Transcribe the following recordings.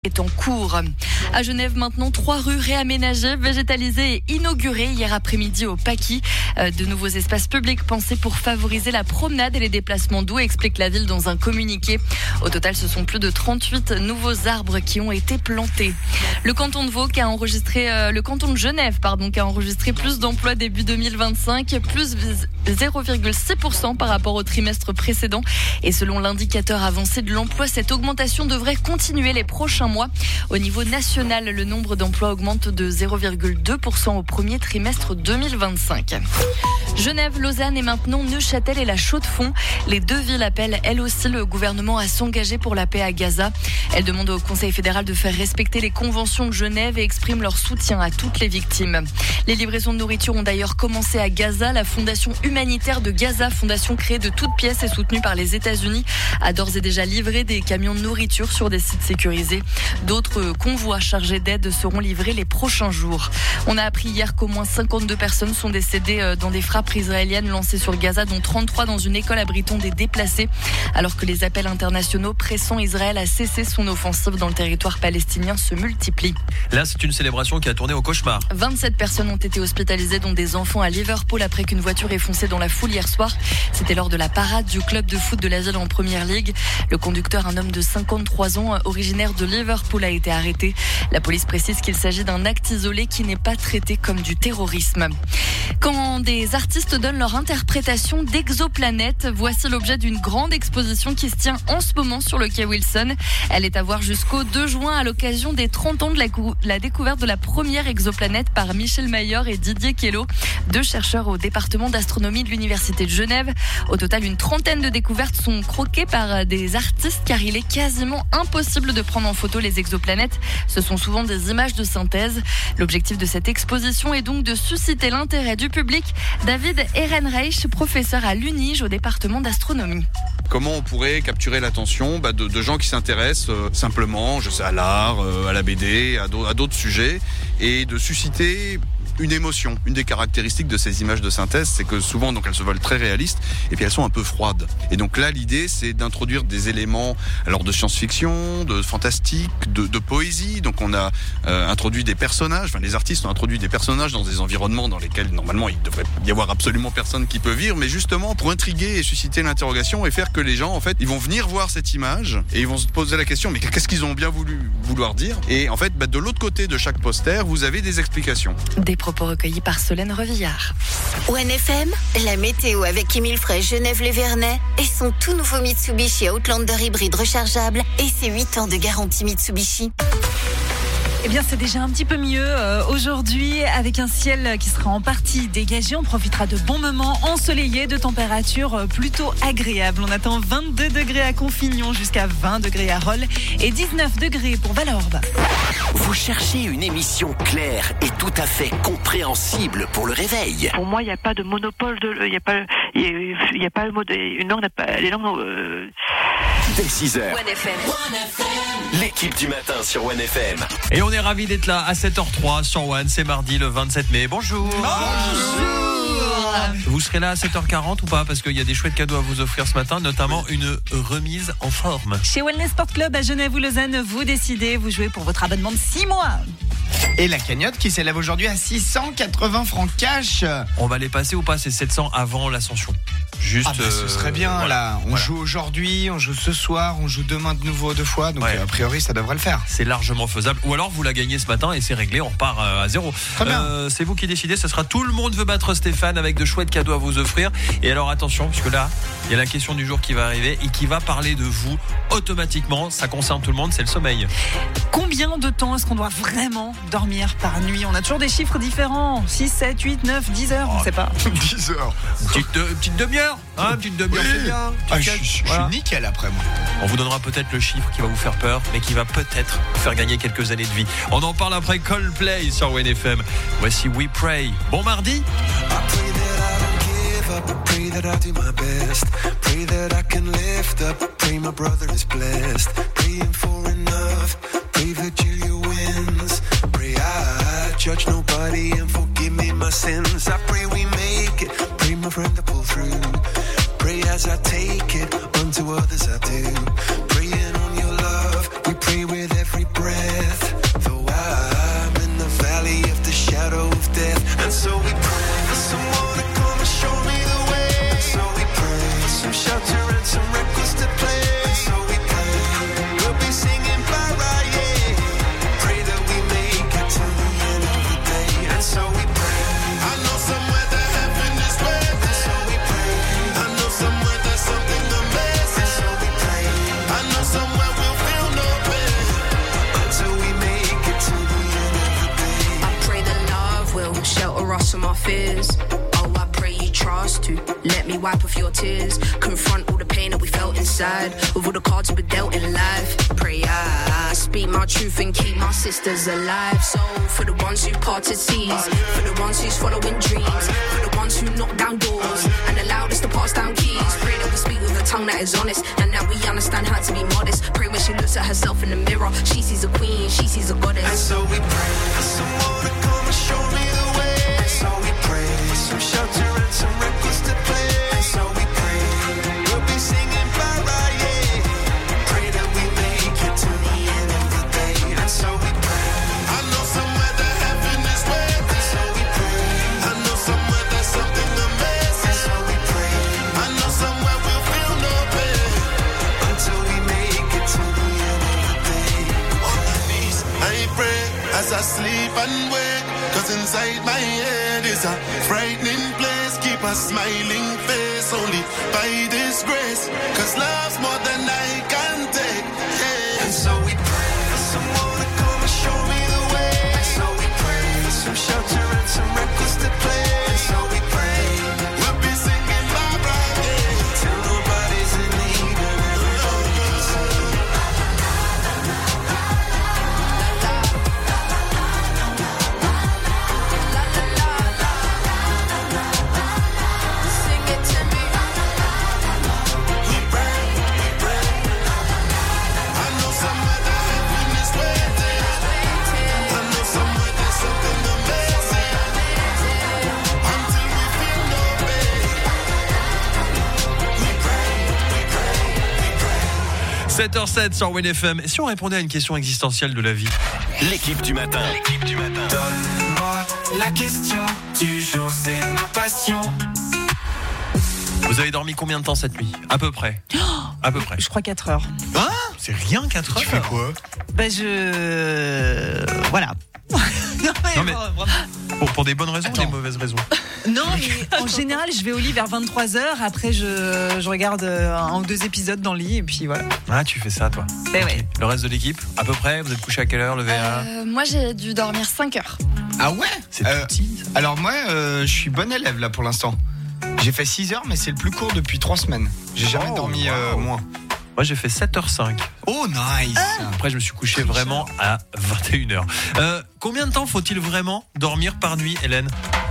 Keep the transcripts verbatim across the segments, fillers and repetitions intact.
est en cours. À Genève maintenant, trois rues réaménagées, végétalisées et inaugurées hier après-midi au Paquis. De nouveaux espaces publics pensés pour favoriser la promenade et les déplacements doux, explique la ville dans un communiqué. Au total, ce sont plus de trente-huit nouveaux arbres qui ont été plantés. Le canton de Vaud qui a enregistré, euh, le canton de Genève, pardon, qui a enregistré plus d'emplois début deux mille vingt-cinq, plus zéro virgule six pour cent par rapport au trimestre précédent. Et selon l'indicateur avancé de l'emploi, cette augmentation devrait continuer les prochains mois. Au niveau national, le nombre d'emplois augmente de zéro virgule deux pour cent au premier trimestre deux mille vingt-cinq. Genève, Lausanne et maintenant Neuchâtel et la Chaux-de-Fonds. Les deux villes appellent elles aussi le gouvernement à s'engager pour la paix à Gaza. Elles demandent au Conseil fédéral de faire respecter les conventions de Genève et expriment leur soutien à toutes les victimes. Les livraisons de nourriture ont d'ailleurs commencé à Gaza. La Fondation humanitaire de Gaza, fondation créée de toutes pièces et soutenue par les États-Unis, a d'ores et déjà livré des camions de nourriture sur des sites sécurisés. D'autres convois chargés d'aide seront livrés les prochains jours. On a appris hier qu'au moins cinquante-deux personnes sont décédées dans des frappes israéliennes lancées sur Gaza, dont trente-trois dans une école abritant des déplacés, alors que les appels internationaux pressant Israël à cesser son offensive dans le territoire palestinien se multiplient. Là, c'est une célébration qui a tourné au cauchemar. vingt-sept personnes ont été hospitalisées, dont des enfants à Liverpool, après qu'une voiture ait foncé dans la foule hier soir. C'était lors de la parade du club de foot de la ville en Première Ligue. Le conducteur, un homme de cinquante-trois ans, originaire de Liverpool, a été arrêté. La police précise qu'il s'agit d'un acte isolé qui n'est pas traité comme du terrorisme. Quand des artistes donnent leur interprétation d'exoplanètes, voici l'objet d'une grande exposition qui se tient en ce moment sur le quai Wilson. Elle est à voir jusqu'au deux juin à l'occasion des trente ans de la, cou- la découverte de la première exoplanète par Michel Mayor et Didier Queloz, deux chercheurs au département d'astronomie de l'Université de Genève. Au total, une trentaine de découvertes sont croquées par des artistes car il est quasiment impossible de prendre en photo les exoplanètes. Ce sont souvent des images de synthèse. L'objectif de cette exposition est donc de susciter l'intérêt du public. David Ehrenreich, professeur à l'Unige au département d'astronomie. Comment on pourrait capturer l'attention bah, de, de gens qui s'intéressent euh, simplement, je sais, à l'art, euh, à la B D, à, d'au- à d'autres sujets, et de susciter une émotion. Une des caractéristiques de ces images de synthèse, c'est que souvent, donc, elles se veulent très réalistes, et puis elles sont un peu froides. Et donc là, l'idée, c'est d'introduire des éléments alors de science-fiction, de fantastique, de, de poésie. Donc on a euh, introduit des personnages, enfin les artistes ont introduit des personnages dans des environnements dans lesquels normalement il devrait y avoir absolument personne qui peut vivre, mais justement pour intriguer et susciter l'interrogation et faire que les gens, en fait, ils vont venir voir cette image et ils vont se poser la question, mais qu'est-ce qu'ils ont bien voulu vouloir dire? Et en fait, bah, de l'autre côté de chaque poster, vous avez des explications. Des propos recueillis par Solène Revillard. One F M, la météo avec Émile Frey, Genève-les-Vernets et son tout nouveau Mitsubishi Outlander hybride rechargeable et ses huit ans de garantie Mitsubishi. Eh bien, c'est déjà un petit peu mieux euh, aujourd'hui, avec un ciel qui sera en partie dégagé. On profitera de bons moments ensoleillés, de températures euh, plutôt agréables. On attend vingt-deux degrés à Confignon, jusqu'à vingt degrés à Rolle et dix-neuf degrés pour Valorbe. Vous cherchez une émission claire et tout à fait compréhensible pour le réveil. Pour moi, il n'y a pas de monopole de, il n'y a pas, il y a pas le mot de, une langue n'a pas, les langues, euh... Dès six heures. One F M. L'équipe du matin sur One F M. Et on est ravis d'être là à sept heures trois sur One. C'est mardi le vingt-sept mai. Bonjour. Bonjour. Vous serez là à sept heures quarante ou pas? Parce qu'il y a des chouettes cadeaux à vous offrir ce matin, notamment une remise en forme. Chez Wellness Sport Club à Genève ou Lausanne, vous décidez, vous jouez pour votre abonnement de six mois. Et la cagnotte qui s'élève aujourd'hui à six cent quatre-vingts francs cash. On va les passer ou pas ces sept cents avant l'ascension? Juste, ah bah, ce serait bien, euh, là. On voilà. joue aujourd'hui, on joue ce soir, on joue demain de nouveau deux fois. Donc, ouais. euh, a priori, ça devrait le faire. C'est largement faisable. Ou alors, vous la gagnez ce matin et c'est réglé, on repart à zéro. Très bien. Euh, c'est vous qui décidez. Ce sera tout le monde veut battre Stéphane avec de chouettes cadeaux à vous offrir. Et alors, attention, puisque là, il y a la question du jour qui va arriver et qui va parler de vous automatiquement. Ça concerne tout le monde, c'est le sommeil. Combien de temps est-ce qu'on doit vraiment dormir par nuit? On a toujours des chiffres différents. six, sept, huit, neuf, dix heures, on ne sait pas. dix heures. Une petite, euh, petite demi-heure, hein, une petite demi-heure, Oui. c'est bien. Ah, Tu je, calmes, je- je voilà. suis nickel après moi. On vous donnera peut-être le chiffre qui va vous faire peur, mais qui va peut-être vous faire gagner quelques années de vie. On en parle après Coldplay sur One F M. Voici We Pray. Bon mardi. Pray that I do my best. Pray that I can lift up. Pray my brother is blessed. Praying for enough. Pray Virgilia wins. Pray I judge nobody and forgive me my sins. I pray we make it. Pray my friend to pull through. Pray as I take it. Unto others I do. Praying on your love. We pray with every breath. fears. Oh, I pray you trust to let me wipe off your tears. Confront all the pain that we felt inside with all the cards we were dealt in life. Pray I speak my truth and keep my sisters alive. So for the ones who parted seas, for the ones who's following dreams, for the ones who knock down doors and allowed us to pass down keys. Pray that we speak with a tongue that is honest and that we understand how to be modest. Pray when she looks at herself in the mirror, she sees a queen, she sees a goddess. And so we pray for someone to come and show me the way. And so we pray for some shelter and some records to play. And so we pray we'll be singing bye-bye, yeah. Pray that we make it to the end of the day. And so we pray. I know somewhere that heaven is waiting. And so we pray. I know somewhere there's something amazing. And so we pray. I know somewhere we'll feel no pain until we make it to the end of the day. On my knees, I pray as I sleep and wake. Cause inside my head is a frightening place. Keep a smiling face only by this grace. Cause love's more than I can take, yeah. And so we pray for someone to come and show me the way. And so we pray for some shelter and some records to play. And so we pray we'll be singing bye-bye, yeah, till nobody's in need and everybody's Sing it to me. we pray, we pray. I know somewhere that heaven is waiting. I know somewhere there's something amazing. Until we feel no pain. We pray, we pray, we pray. sept heures zéro sept sur Win F M. Et si on répondait à une question existentielle de la vie? L'équipe du matin. L'équipe du matin. Donne-moi la question du jour, c'est ma passion. Vous avez dormi combien de temps cette nuit? À peu près. À peu près. Je crois quatre heures. Hein? C'est rien, quatre heures. Tu fais quoi? Bah je... Voilà. non mais, Non, mais- vraiment. Pour, pour des bonnes raisons ou des mauvaises raisons? Non, mais en général, je vais au lit vers vingt-trois heures. Après, je, je regarde un ou deux épisodes dans le lit et puis voilà. Ah, tu fais ça, toi. Eh ouais. Le reste de l'équipe, à peu près, vous êtes couché à quelle heure, levé à... Euh, moi, j'ai dû dormir cinq heures. Ah ouais C'est Euh, tout petit, ça. Alors moi, euh, je suis bon élève là pour l'instant. J'ai fait six heures, mais c'est le plus court depuis trois semaines. J'ai jamais Oh, dormi euh, wow. moins. Moi, j'ai fait sept heures cinq. Oh nice. Après, je me suis couché vraiment à vingt et une heures. Euh, combien de temps faut-il vraiment dormir par nuit, Hélène?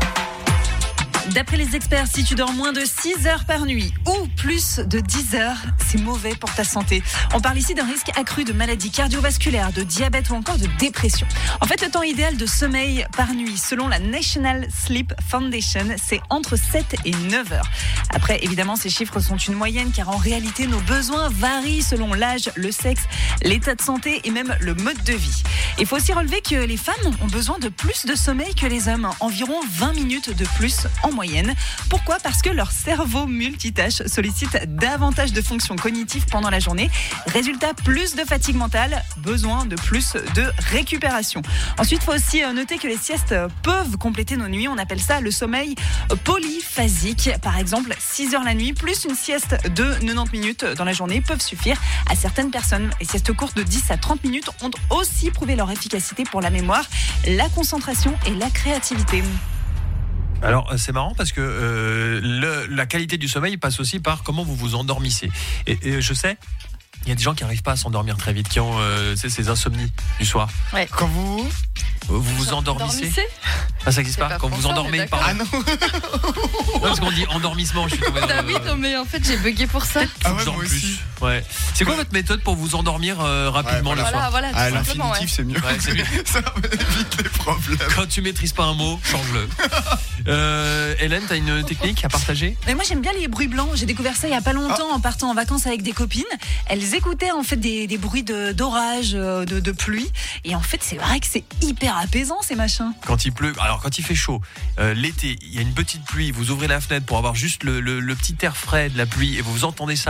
D'après les experts, si tu dors moins de six heures par nuit ou plus de dix heures, c'est mauvais pour ta santé. On parle ici d'un risque accru de maladies cardiovasculaires, de diabète ou encore de dépression. En fait, le temps idéal de sommeil par nuit, selon la National Sleep Foundation, c'est entre sept et neuf heures. Après, évidemment, ces chiffres sont une moyenne car en réalité, nos besoins varient selon l'âge, le sexe, l'état de santé et même le mode de vie. Il faut aussi relever que les femmes ont besoin de plus de sommeil que les hommes, environ vingt minutes de plus en moyenne. Pourquoi? Parce que leur cerveau multitâche sollicite davantage de fonctions cognitives pendant la journée. Résultat, plus de fatigue mentale, besoin de plus de récupération. Ensuite, il faut aussi noter que les siestes peuvent compléter nos nuits. On appelle ça le sommeil polyphasique. Par exemple, six heures la nuit plus une sieste de quatre-vingt-dix minutes dans la journée peuvent suffire à certaines personnes. Les siestes courtes de dix à trente minutes ont aussi prouvé leur efficacité pour la mémoire, la concentration et la créativité. Alors, c'est marrant parce que euh, le, la qualité du sommeil passe aussi par comment vous vous endormissez. Et, et je sais, il y a des gens qui n'arrivent pas à s'endormir très vite, qui ont euh, c'est, ces insomnies du soir. Ouais. Quand vous Vous vous endormissez? Dormissez Ah, ça n'existe C'est pas, pas quand vous français, endormez, on est pardon. Ah non. Non, parce qu'on dit endormissement, je suis tombé dans Ah le- oui, non, mais en fait, j'ai bugué pour ça. Ah ouais, Genre moi plus. aussi. Ouais. C'est quoi votre méthode pour vous endormir euh, rapidement Ouais, le voilà. soir? Voilà, voilà, À tout simplement, l'infinitif, ouais. c'est mieux. Ouais, c'est mieux. Ça évite les problèmes. Quand tu maîtrises pas un mot, change-le. Euh, Hélène, t'as une technique à partager? Mais moi j'aime bien les bruits blancs. J'ai découvert ça il y a pas longtemps en partant en vacances avec des copines. Elles écoutaient en fait des, des bruits de, d'orage, de, de pluie. Et en fait c'est vrai que c'est hyper apaisant ces machins. Quand il pleut, alors quand il fait chaud, euh, l'été, il y a une petite pluie, vous ouvrez la fenêtre pour avoir juste le, le, le petit air frais de la pluie et vous entendez ça,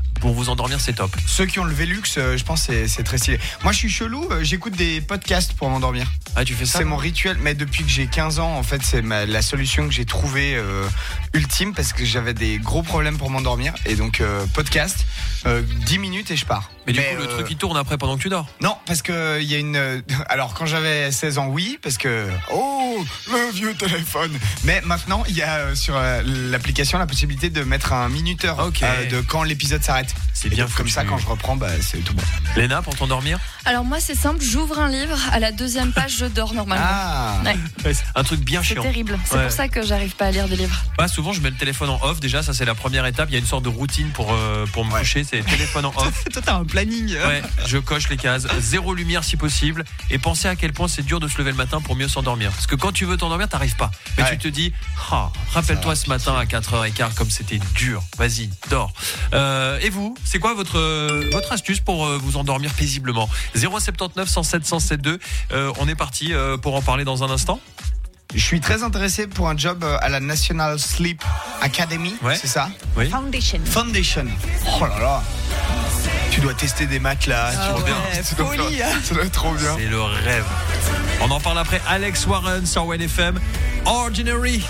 pour vous endormir, c'est top. Ceux qui ont le Velux, euh, je pense que c'est, c'est très stylé. Moi, je suis chelou, euh, j'écoute des podcasts pour m'endormir. Ah, tu fais ça? C'est mon rituel, mais depuis que j'ai quinze ans, en fait, c'est ma, la solution que j'ai trouvée euh, ultime parce que j'avais des gros problèmes pour m'endormir. Et donc, euh, podcast, euh, dix minutes et je pars. Mais du mais, coup, le euh, truc, il tourne après pendant que tu dors? Non, parce que il y a une. euh, Alors, quand j'avais seize ans, oui, parce que. Oh, le vieux téléphone. Mais maintenant, il y a euh, sur euh, l'application la possibilité de mettre un minuteur Ok. euh, de quand l'épisode s'arrête. C'est Et bien donc, comme foutu. ça, quand je reprends, bah, c'est tout bon. Léna, pour t'endormir? Alors moi c'est simple, j'ouvre un livre, à la deuxième page je dors normalement. Ah. Ouais, Ouais, c'est un truc bien c'est chiant. terrible, c'est Ouais. pour ça que j'arrive pas à lire des livres. Bah, souvent, je mets le téléphone en off. Déjà, ça, c'est la première étape. Il y a une sorte de routine pour, euh, pour me Ouais. coucher. C'est téléphone en off. Toi, t'as un planning. Ouais, je coche les cases. Zéro lumière si possible. Et pensez à quel point c'est dur de se lever le matin pour mieux s'endormir. Parce que quand tu veux t'endormir, t'arrives pas. Mais Ouais. tu te dis, ah, rappelle-toi ce matin à quatre heures quinze comme c'était dur. Vas-y, dors. Euh, et vous, c'est quoi votre, euh, votre astuce pour euh, vous endormir paisiblement? Zéro sept neuf, cent sept, cent sept deux. Euh, on est parti euh, pour en parler dans un instant. Je suis très intéressé pour un job euh, à la National Sleep Academy, Ouais. c'est ça? Oui. Foundation. Foundation. Oh là là. Tu dois tester des matelas. Ah tu dois, ouais, tu dois folie, faire- hein. Ça doit être trop bien. C'est le rêve. On en parle après. Alex Warren sur One F M. Ordinary.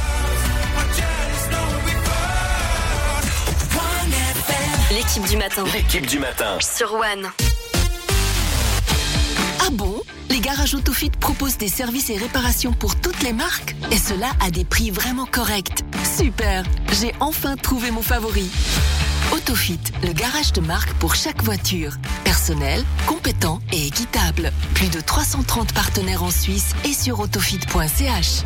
L'équipe du matin L'équipe du matin. sur One. Ah bon? Les garages Autofit proposent des services et réparations pour toutes les marques et cela à des prix vraiment corrects. Super! J'ai enfin trouvé mon favori. Autofit, le garage de marque pour chaque voiture. Personnel, compétent et équitable. Plus de trois cent trente partenaires en Suisse et sur autofit point c h.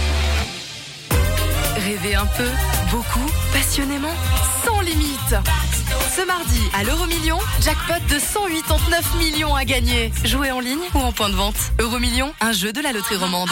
Rêvez un peu, beaucoup, passionnément, sans limite. Ce mardi, à l'Euromillion, jackpot de cent quatre-vingt-dix-neuf millions à gagner. Jouez en ligne ou en point de vente. Euromillion, un jeu de la loterie romande.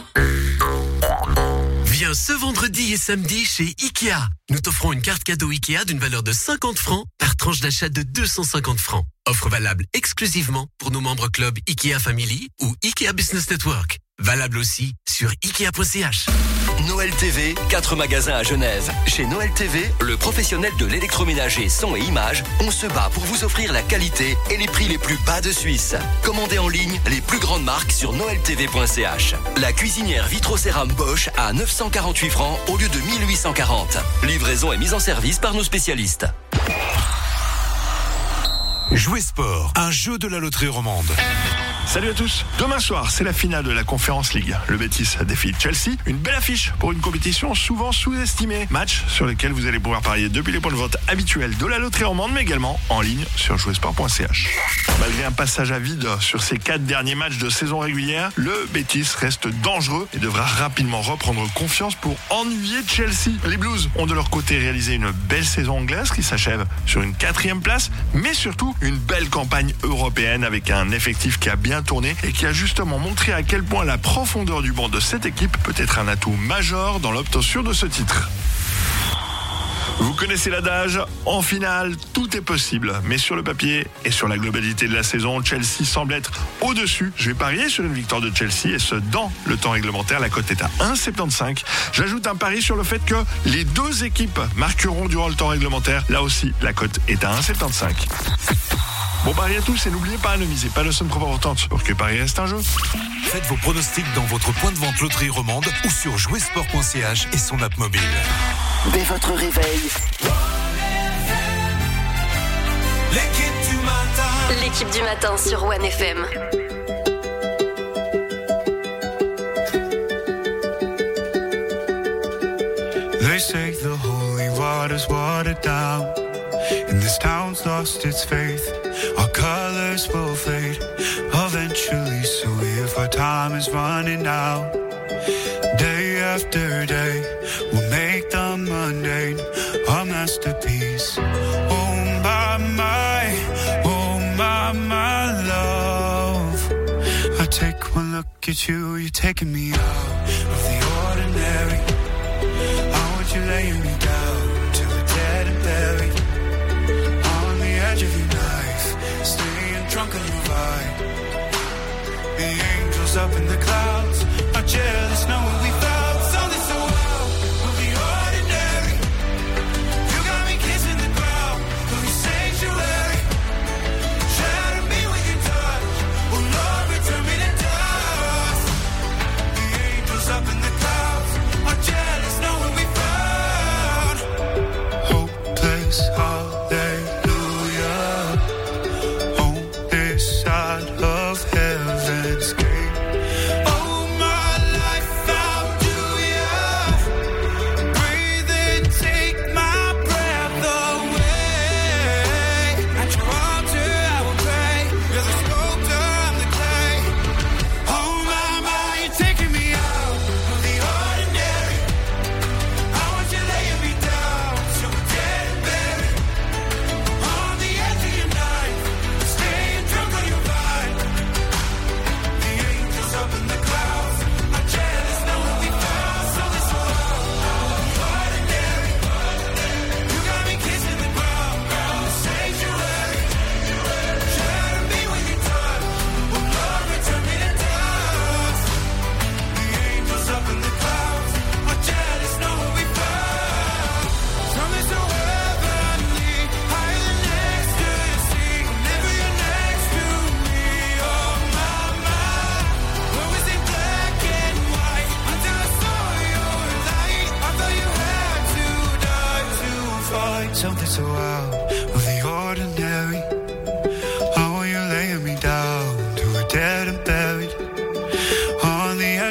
Viens ce vendredi et samedi chez Ikea. Nous t'offrons une carte cadeau Ikea d'une valeur de cinquante francs par tranche d'achat de deux cent cinquante francs. Offre valable exclusivement pour nos membres club Ikea Family ou Ikea Business Network. Valable aussi sur ikea point c h. Noël T V, quatre magasins à Genève. Chez Noël T V, le professionnel de l'électroménager son et image, on se bat pour vous offrir la qualité et les prix les plus bas de Suisse. Commandez en ligne les plus grandes marques sur noël t v point c h. La cuisinière Vitrocéram Bosch à neuf cent quarante-huit francs au lieu de mille huit cent quarante. Livraison et mise en service par nos spécialistes. Jouer Sport, un jeu de la loterie romande. Salut à tous. Demain soir, c'est la finale de la Conference League. Le Betis défie Chelsea. Une belle affiche pour une compétition souvent sous-estimée. Match sur lequel vous allez pouvoir parier depuis les points de vente habituels de la loterie romande, mais également en ligne sur jouer sport point c h. Malgré un passage à vide sur ses quatre derniers matchs de saison régulière, le Betis reste dangereux et devra rapidement reprendre confiance pour ennuyer Chelsea. Les Blues ont de leur côté réalisé une belle saison anglaise qui s'achève sur une quatrième place, mais surtout une belle campagne européenne avec un effectif qui a bien tourné et qui a justement montré à quel point la profondeur du banc de cette équipe peut être un atout majeur dans l'obtention de ce titre. Vous connaissez l'adage, en finale, tout est possible. Mais sur le papier et sur la globalité de la saison, Chelsea semble être au-dessus. Je vais parier sur une victoire de Chelsea et ce, dans le temps réglementaire. La cote est à un virgule soixante-quinze. J'ajoute un pari sur le fait que les deux équipes marqueront durant le temps réglementaire. Là aussi, la cote est à un virgule soixante-quinze. Bon pari à tous et n'oubliez pas, ne misez pas la somme trop importante pour que Paris reste un jeu. Faites vos pronostics dans votre point de vente loterie romande ou sur jouer sport point c h et son app mobile. Dès votre réveil, L'équipe du matin. L'équipe du matin sur One F M. They say the holy water's watered down, and this town's lost its faith. Our colors will fade eventually, so if our time is running out, day after day, we'll make the mundane our masterpiece. Oh my, my, oh my, my love. I take one look at you, you're taking me out of the ordinary. I want you laying me down till we're dead and buried on the edge of your knife, staying drunk on your vibe. The angels up in the clouds are jealous knowing we found something so out of the ordinary. You got me kissing the ground, though you say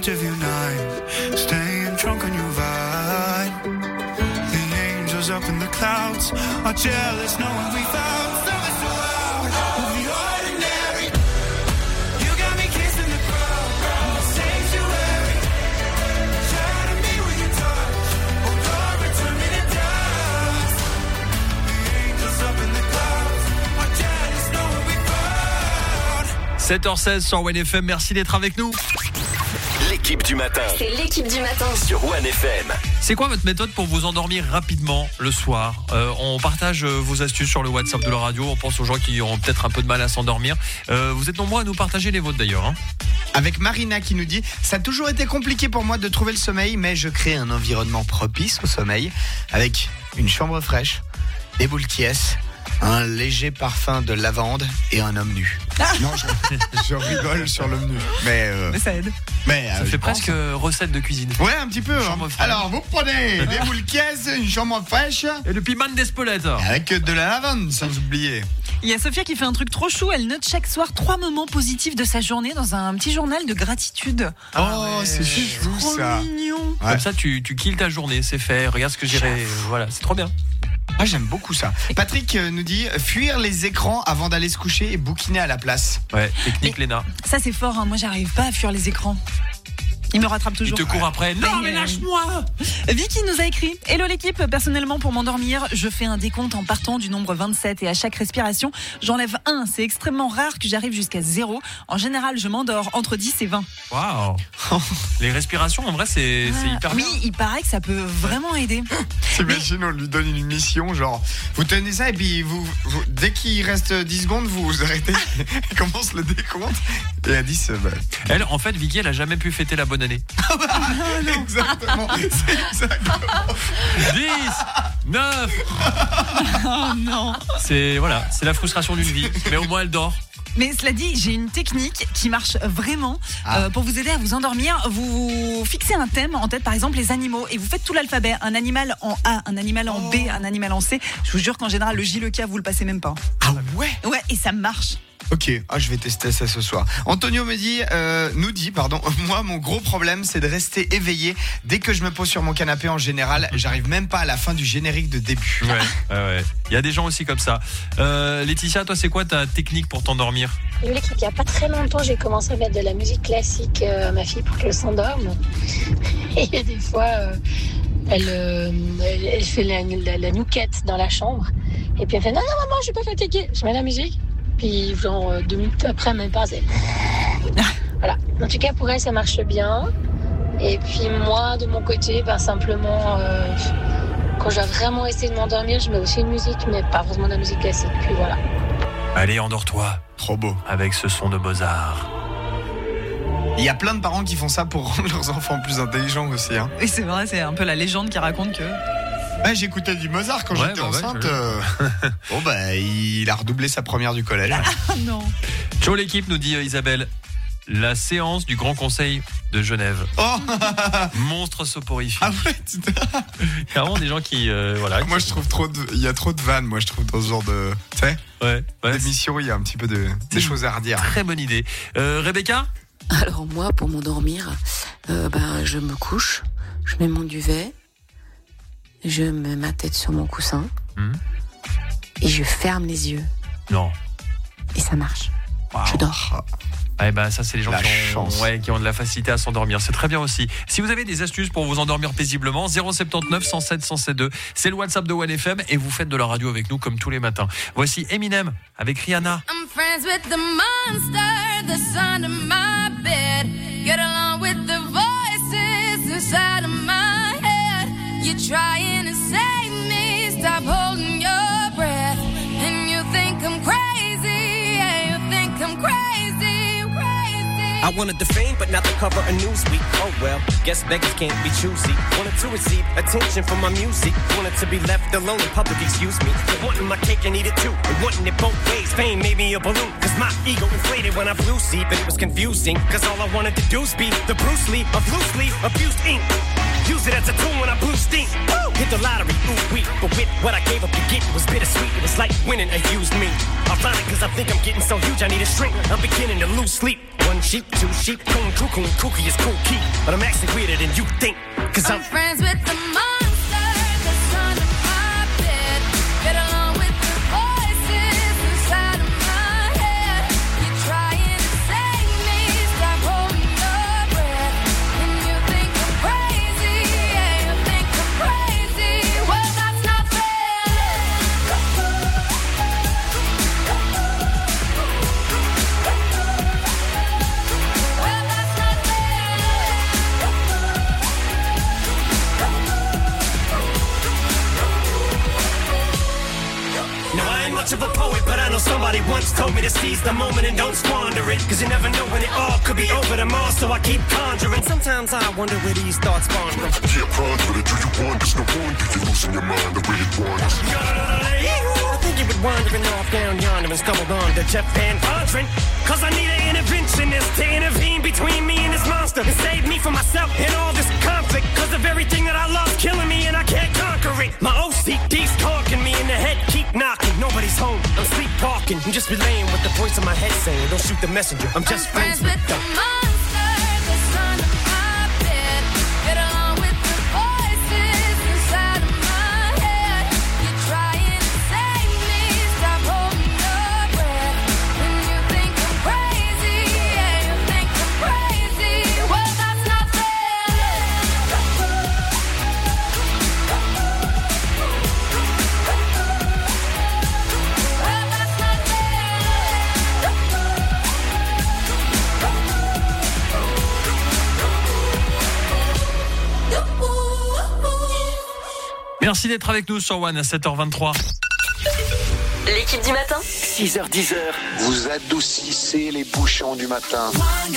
gift of your night, staying drunk on your vibe. The angels up in the clouds are jealous knowing we found something so out of the ordinary. You got me kissing the crowd, sanctuary. Shatter me with your touch, oh Lord, return me to dust. The angels up in the clouds are jealous knowing we found. sept heures seize sur One F M, merci d'être avec nous. L'équipe du matin. C'est l'équipe du matin. Sur One F M. C'est quoi votre méthode pour vous endormir rapidement le soir ? euh, On partage euh, vos astuces sur le WhatsApp de la radio. On pense aux gens qui ont peut-être un peu de mal à s'endormir. Euh, vous êtes nombreux à nous partager les vôtres d'ailleurs. Hein. Avec Marina qui nous dit « Ça a toujours été compliqué pour moi de trouver le sommeil, mais je crée un environnement propice au sommeil avec une chambre fraîche, des boules qui ess, un léger parfum de lavande et un homme nu. » Non, je, je rigole sur l'homme nu. Mais, euh, mais ça aide. Mais, ça euh, fait presque pense... recette de cuisine. Ouais, un petit peu. Hein. Alors, vous prenez des boules qui ess, une chambre fraîche. Et le piment d'Espelette. Avec de la lavande, sans oublier. Il y a Sophia qui fait un truc trop chou. Elle note chaque soir trois moments positifs de sa journée dans un petit journal de gratitude. Oh, ouais, c'est chou ça. Mignon. Ouais. Comme ça, tu, tu kills ta journée. C'est fait. Regarde ce que j'irai. Voilà, c'est trop bien. Ah, j'aime beaucoup ça. Patrick nous dit fuir les écrans avant d'aller se coucher et bouquiner à la place. Ouais, technique Léna. Ça c'est fort, hein. Moi j'arrive pas à fuir les écrans. Il me rattrape toujours. Il te court après. Non, mais lâche-moi. Vicky nous a écrit « Hello l'équipe, personnellement pour m'endormir, je fais un décompte en partant du nombre vingt-sept et à chaque respiration, j'enlève un. C'est extrêmement rare que j'arrive jusqu'à zéro. En général, je m'endors entre dix et vingt. » Waouh. Les respirations, en vrai, c'est, ah, c'est hyper oui, bien. Oui, il paraît que ça peut vraiment aider. T'imagines, on lui donne une mission, genre, vous tenez ça et puis vous, vous dès qu'il reste dix secondes, vous, vous arrêtez. Il commence le décompte. Et à dix, bah... Elle, en fait, Vicky, elle a jamais pu fêter la bonne année. Exactement. C'est exactement. dix, neuf. Oh non. C'est, voilà, c'est la frustration d'une vie. Mais au moins, elle dort. Mais cela dit, j'ai une technique qui marche vraiment ah. euh, pour vous aider à vous endormir. Vous fixez un thème en tête, par exemple les animaux, et vous faites tout l'alphabet. Un animal en A, un animal en oh. B, un animal en C. Je vous jure qu'en général, le J, le K, vous le passez même pas. Ah ouais. Ouais, et ça marche. Ok, ah, je vais tester ça ce soir. Antonio me dit, euh, nous dit, pardon, moi mon gros problème c'est de rester éveillé dès que je me pose sur mon canapé. En général, j'arrive même pas à la fin du générique de début. Ouais, ouais, ouais. Il y a des gens aussi comme ça. Euh, Laetitia, toi c'est quoi ta technique pour t'endormir ? Il y a pas très longtemps, j'ai commencé à mettre de la musique classique à ma fille pour qu'elle s'endorme. Et il y a des fois, euh, elle, euh, elle fait la, la, la nouquette dans la chambre. Et puis elle fait non, non maman, je suis pas fatiguée. Je mets la musique. Puis genre deux minutes après, même pas, c'est... Voilà. En tout cas, pour elle, ça marche bien. Et puis moi, de mon côté, ben, simplement, euh, quand j'ai vraiment essayé de m'endormir, je mets aussi une musique, mais pas forcément de la musique classique. Puis voilà. Allez, endors-toi. Trop beau. Avec ce son de Mozart. Il y a plein de parents qui font ça pour rendre leurs enfants plus intelligents aussi. Hein. Oui, c'est vrai, c'est un peu la légende qui raconte que... Ouais, j'écoutais du Mozart quand ouais, j'étais bah enceinte. Ouais, euh... bon, bah, il a redoublé sa première du collège. Ah non. Ciao l'équipe, nous dit Isabelle. La séance du Grand Conseil de Genève. Oh Monstre soporifique. Ah ouais, il y a vraiment des gens qui. Euh, voilà, moi, qui... je trouve trop de. Il y a trop de vannes, moi, je trouve, dans ce genre de. Tu sais ouais, ouais. d'émission, il y a un petit peu de. Des choses à redire. Très bonne idée. Euh, Rebecca ? Alors, moi, pour m'endormir, euh, ben, je me couche, je mets mon duvet. Je mets ma tête sur mon coussin mmh. et je ferme les yeux. Non. Et ça marche. Wow. Je dors. Eh ben ça c'est les gens qui ont, ouais, qui ont de la facilité à s'endormir. C'est très bien aussi. Si vous avez des astuces pour vous endormir paisiblement, zéro sept neuf, cent sept, cent sept deux. C'est le WhatsApp de One F M et vous faites de la radio avec nous comme tous les matins. Voici Eminem avec Rihanna. I'm friends with the monster that's under my bed. Get along with the voices inside of my head. You're trying to save me, stop holding your breath. And you think I'm crazy, yeah, you think I'm crazy, crazy. I wanted the fame, but not the cover of Newsweek. Oh well, guess beggars can't be choosy. Wanted to receive attention from my music. Wanted to be left alone in public, excuse me. Wanting my cake and eat it too, and wanting it both ways. Fame made me a balloon, cause my ego inflated when I flew see. But it was confusing, cause all I wanted to do was be the Bruce Lee of loosely abused ink. Use it as a tool when I blew steam. Woo! Hit the lottery, ooh wee. But with what I gave up to get was bittersweet. It was like winning a used me. Ironic cause I think I'm getting so huge I need a shrink. I'm beginning to lose sleep. One sheep, two sheep, coon, cuckoo, and kooky is cool key. But I'm actually weirder than you think. Cause I'm, I'm friends with the monster that's under my bed. Get along with the voices inside of my head. You're trying to save me, stop holding your breath. And you think I'm crazy, yeah, you think I'm crazy. Well, that's not fair. Well, that's not fair. now I ain't much of a poet, but I know somebody once told me to seize the moment and don't squander it. Cause you never know when it all could be over tomorrow, so I keep conjuring. Sometimes I wonder where these thoughts spawn from. Yeah, ponder it. Do you want? There's no wonder you're losing your mind the way it wanders. I think you would wandering off down yonder and stumbled on to Jeff Van Vondren. Cause I need an interventionist to intervene between me and this monster and save me from myself and all this conflict. Cause of everything that I love killing me and I can't conquer it. My O C D's talking me in the head, keep knocking. Nobody's home, I'm sleepwalking. I'm just relaying what the voice in my head saying. Don't shoot the messenger, I'm just I'm friends with the them. monster that's under my bed. Get along with the voices inside of my head. You're trying to save me, stop holding your breath. And you think I'm crazy, yeah, you think I'm crazy. Well, that's not fair. Well, that's not Merci d'être avec nous sur One à sept heures vingt-trois. L'équipe du matin, six heures dix heures. Vous adoucissez les bouchons du matin.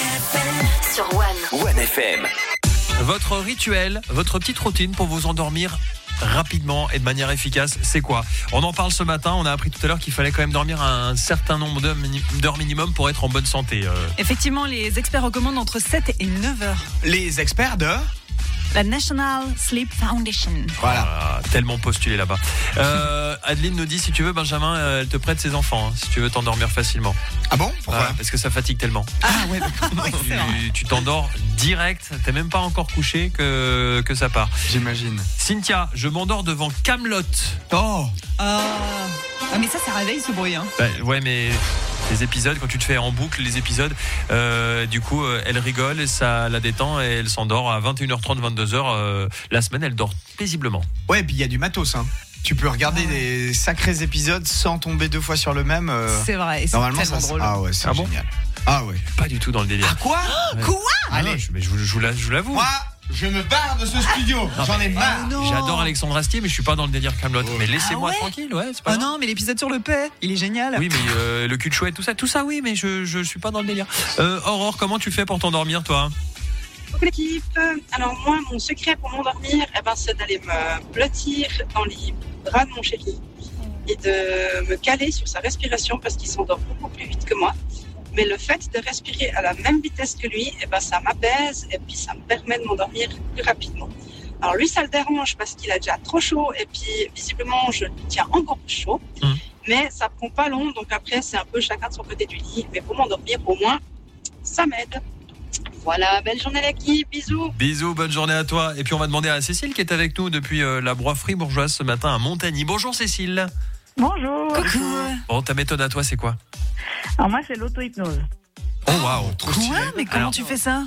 sur One. One F M. Votre rituel, votre petite routine pour vous endormir rapidement et de manière efficace, c'est quoi? On en parle ce matin, on a appris tout à l'heure qu'il fallait quand même dormir un certain nombre d'heures mini- d'heures minimum pour être en bonne santé. euh. Effectivement, les experts recommandent entre sept et neuf heures. Les experts de La National Sleep Foundation. Voilà. Ah, tellement postulé là-bas. Euh, Adeline nous dit, si tu veux, Benjamin, euh, elle te prête ses enfants, hein, si tu veux t'endormir facilement. Ah bon? Pourquoi? Ah, parce que ça fatigue tellement. Ah ouais, d'accord. Ouais, c'est vrai. Tu, tu t'endors direct, t'es même pas encore couché que, que ça part. J'imagine. Cynthia, je m'endors devant Kaamelott. Oh. Ah, ah, mais ça, ça réveille ce bruit. Hein. Bah, ouais, mais les épisodes, quand tu te fais en boucle les épisodes, euh, du coup, euh, elle rigole, ça la détend et elle s'endort à vingt et une heures trente, vingt-deux heures. Euh, la semaine, elle dort paisiblement. Ouais, et puis il y a du matos, hein. Tu peux regarder Ah ouais. des sacrés épisodes sans tomber deux fois sur le même. euh, C'est vrai, et c'est Normalement, tellement ça, drôle. Ah ouais, c'est Ah bon génial. Ah ouais. Pas du tout dans le délire. Ah quoi? Ouais. Quoi? Ah non, Allez. je, mais je, vous- je vous la- je vous l'avoue. Moi, je me barre de ce studio. Non, J'en mais- ai marre. non. J'adore Alexandre Astier, mais je suis pas dans le délire Kaamelott. Mais laissez-moi Ah ouais tranquille, ouais, c'est pas Ah grave. non, mais l'épisode sur le paix, il est génial. Oui, mais euh, le cul de chouette, tout ça, tout ça, oui, mais je, je suis pas dans le délire. Euh, Aurore, comment tu fais pour t'endormir, toi? Coucou l'équipe. Alors moi, mon secret pour m'endormir, eh ben, c'est d'aller me blottir dans les bras de mon chéri et de me caler sur sa respiration parce qu'il s'endort beaucoup plus vite que moi. Mais le fait de respirer à la même vitesse que lui, eh ben, ça m'apaise et puis ça me permet de m'endormir plus rapidement. Alors lui, ça le dérange parce qu'il a déjà trop chaud et puis visiblement, je lui tiens encore plus chaud. Mmh. Mais ça prend pas long, donc après, c'est un peu chacun de son côté du lit. Mais pour m'endormir, au moins, ça m'aide. Voilà, belle journée l'équipe, bisous. Bisous, bonne journée à toi. Et puis on va demander à Cécile qui est avec nous depuis euh, la broie fribourgeoise ce matin à Montagny. Bonjour Cécile. Bonjour. Coucou. Bon, ta méthode à toi, c'est quoi? Alors moi, c'est l'auto-hypnose. Oh waouh, trop Quoi? stylé. Mais comment Alors- tu fais ça?